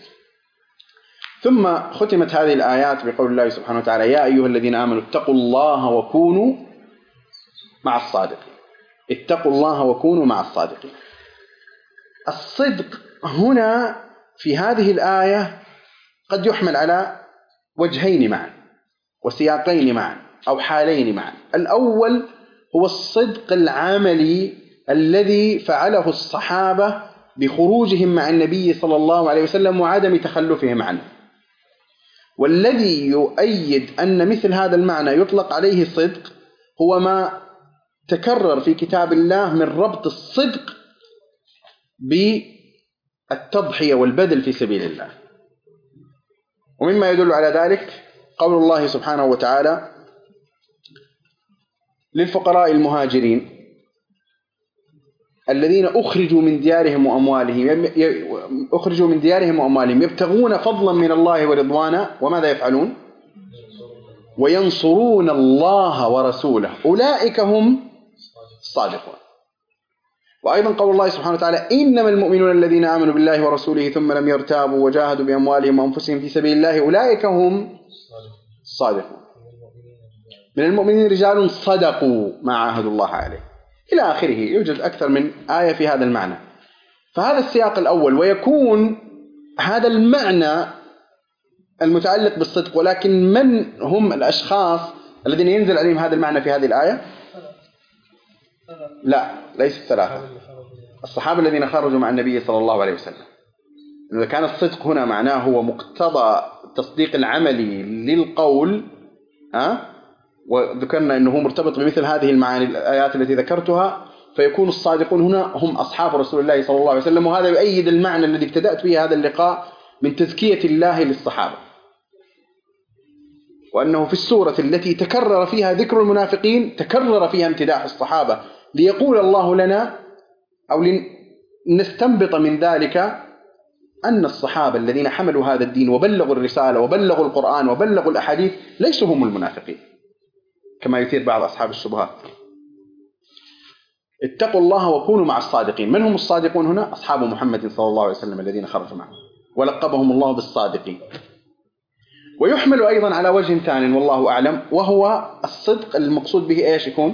ثم ختمت هذه الآيات بقول الله سبحانه وتعالى: يا أيها الذين آمنوا اتقوا الله وكونوا مع الصادقين. اتقوا الله وكونوا مع الصادقين. الصدق هنا في هذه الآية قد يحمل على وجهين معا وسياقين معا أو حالين معا. الأول هو الصدق العملي الذي فعله الصحابة بخروجهم مع النبي صلى الله عليه وسلم وعدم تخلفهم عنه، والذي يؤيد أن مثل هذا المعنى يطلق عليه صدق هو ما تكرر في كتاب الله من ربط الصدق بالتضحية والبذل في سبيل الله. ومما يدل على ذلك قول الله سبحانه وتعالى للفقراء المهاجرين الذين أخرجوا من ديارهم وأموالهم أخرجوا من ديارهم وأموالهم يبتغون فضلا من الله ورضوانا وماذا يفعلون؟ وينصرون الله ورسوله أولئك هم الصادقون. وأيضا قول الله سبحانه وتعالى: إنما المؤمنون الذين آمنوا بالله ورسوله ثم لم يرتابوا وجاهدوا بأموالهم وأنفسهم في سبيل الله أولئك هم الصادقون. من المؤمنين رجال صدقوا ما عاهدوا الله عليه إلى آخره. يوجد أكثر من آية في هذا المعنى. فهذا السياق الأول، ويكون هذا المعنى المتعلق بالصدق. ولكن من هم الأشخاص الذين ينزل عليهم هذا المعنى في هذه الآية؟ لا، ليس الثلاثة. الصحابة الذين خرجوا مع النبي صلى الله عليه وسلم. إذا كان الصدق هنا معناه هو مقتضى التصديق العملي للقول، ها، وذكرنا أنه مرتبط بمثل هذه المعاني الآيات التي ذكرتها، فيكون الصادقون هنا هم أصحاب رسول الله صلى الله عليه وسلم. وهذا يؤيد المعنى الذي ابتدأت به هذا اللقاء من تزكية الله للصحابة. وأنه في السورة التي تكرر فيها ذكر المنافقين تكرر فيها امتداح الصحابة، ليقول الله لنا أو لنستنبط من ذلك أن الصحابة الذين حملوا هذا الدين وبلغوا الرسالة وبلغوا القرآن وبلغوا الأحاديث ليسوا هم المنافقين كما يثير بعض أصحاب الشبهات. اتقوا الله وكونوا مع الصادقين. من هم الصادقون هنا؟ أصحاب محمد صلى الله عليه وسلم الذين خرجوا معه ولقبهم الله بالصادقين. ويحمل أيضا على وجه ثاني والله أعلم، وهو الصدق المقصود به إيش يكون؟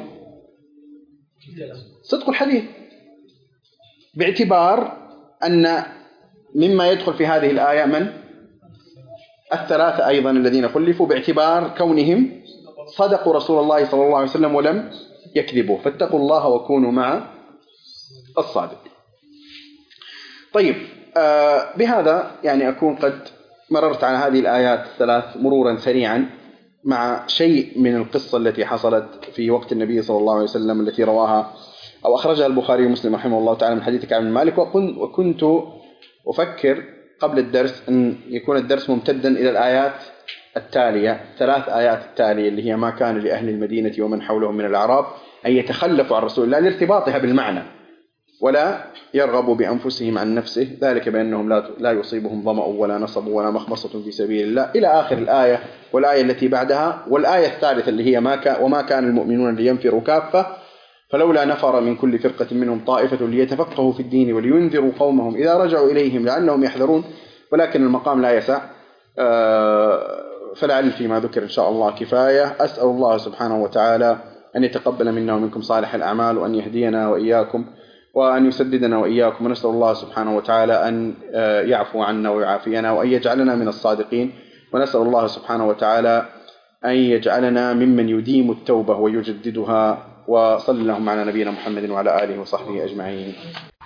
صدق الحديث، باعتبار أن مما يدخل في هذه الآية من؟ الثلاثة أيضا الذين خلفوا، باعتبار كونهم صدقوا رسول الله صلى الله عليه وسلم ولم يكذبوا. فاتقوا الله وكونوا مع الصادق. طيب، آه بهذا يعني أكون قد مررت على هذه الآيات الثلاث مرورا سريعا مع شيء من القصة التي حصلت في وقت النبي صلى الله عليه وسلم التي رواها أو أخرجها البخاري ومسلم رحمه الله تعالى من حديث كعب بن مالك. وكنت أفكر قبل الدرس أن يكون الدرس ممتدا إلى الآيات التالية، ثلاث آيات التالية اللي هي ما كان لأهل المدينة ومن حولهم من الأعراب أن يتخلفوا عن رسول الله لارتباطها بالمعنى ولا يرغبوا بأنفسهم عن نفسه، ذلك بأنهم لا لا يصيبهم ظمأ ولا نصب ولا مخمصة في سبيل الله إلى آخر الآية والآية التي بعدها. والآية الثالثة اللي هي ما كان وما كان المؤمنون لينفروا كافة فلولا نفر من كل فرقة منهم طائفة ليتفقهوا في الدين ولينذروا قومهم إذا رجعوا إليهم لعلهم يحذرون، ولكن المقام لا يسع، فلعل فيما ذكر إن شاء الله كفاية. أسأل الله سبحانه وتعالى أن يتقبل منا ومنكم صالح الأعمال وأن يهدينا وإياكم وأن يسددنا وإياكم، ونسأل الله سبحانه وتعالى أن يعفو عنا ويعافينا وأن يجعلنا من الصادقين، ونسأل الله سبحانه وتعالى أن يجعلنا ممن يديم التوبة ويجددها. وصلى اللهم على نبينا محمد وعلى آله وصحبه أجمعين.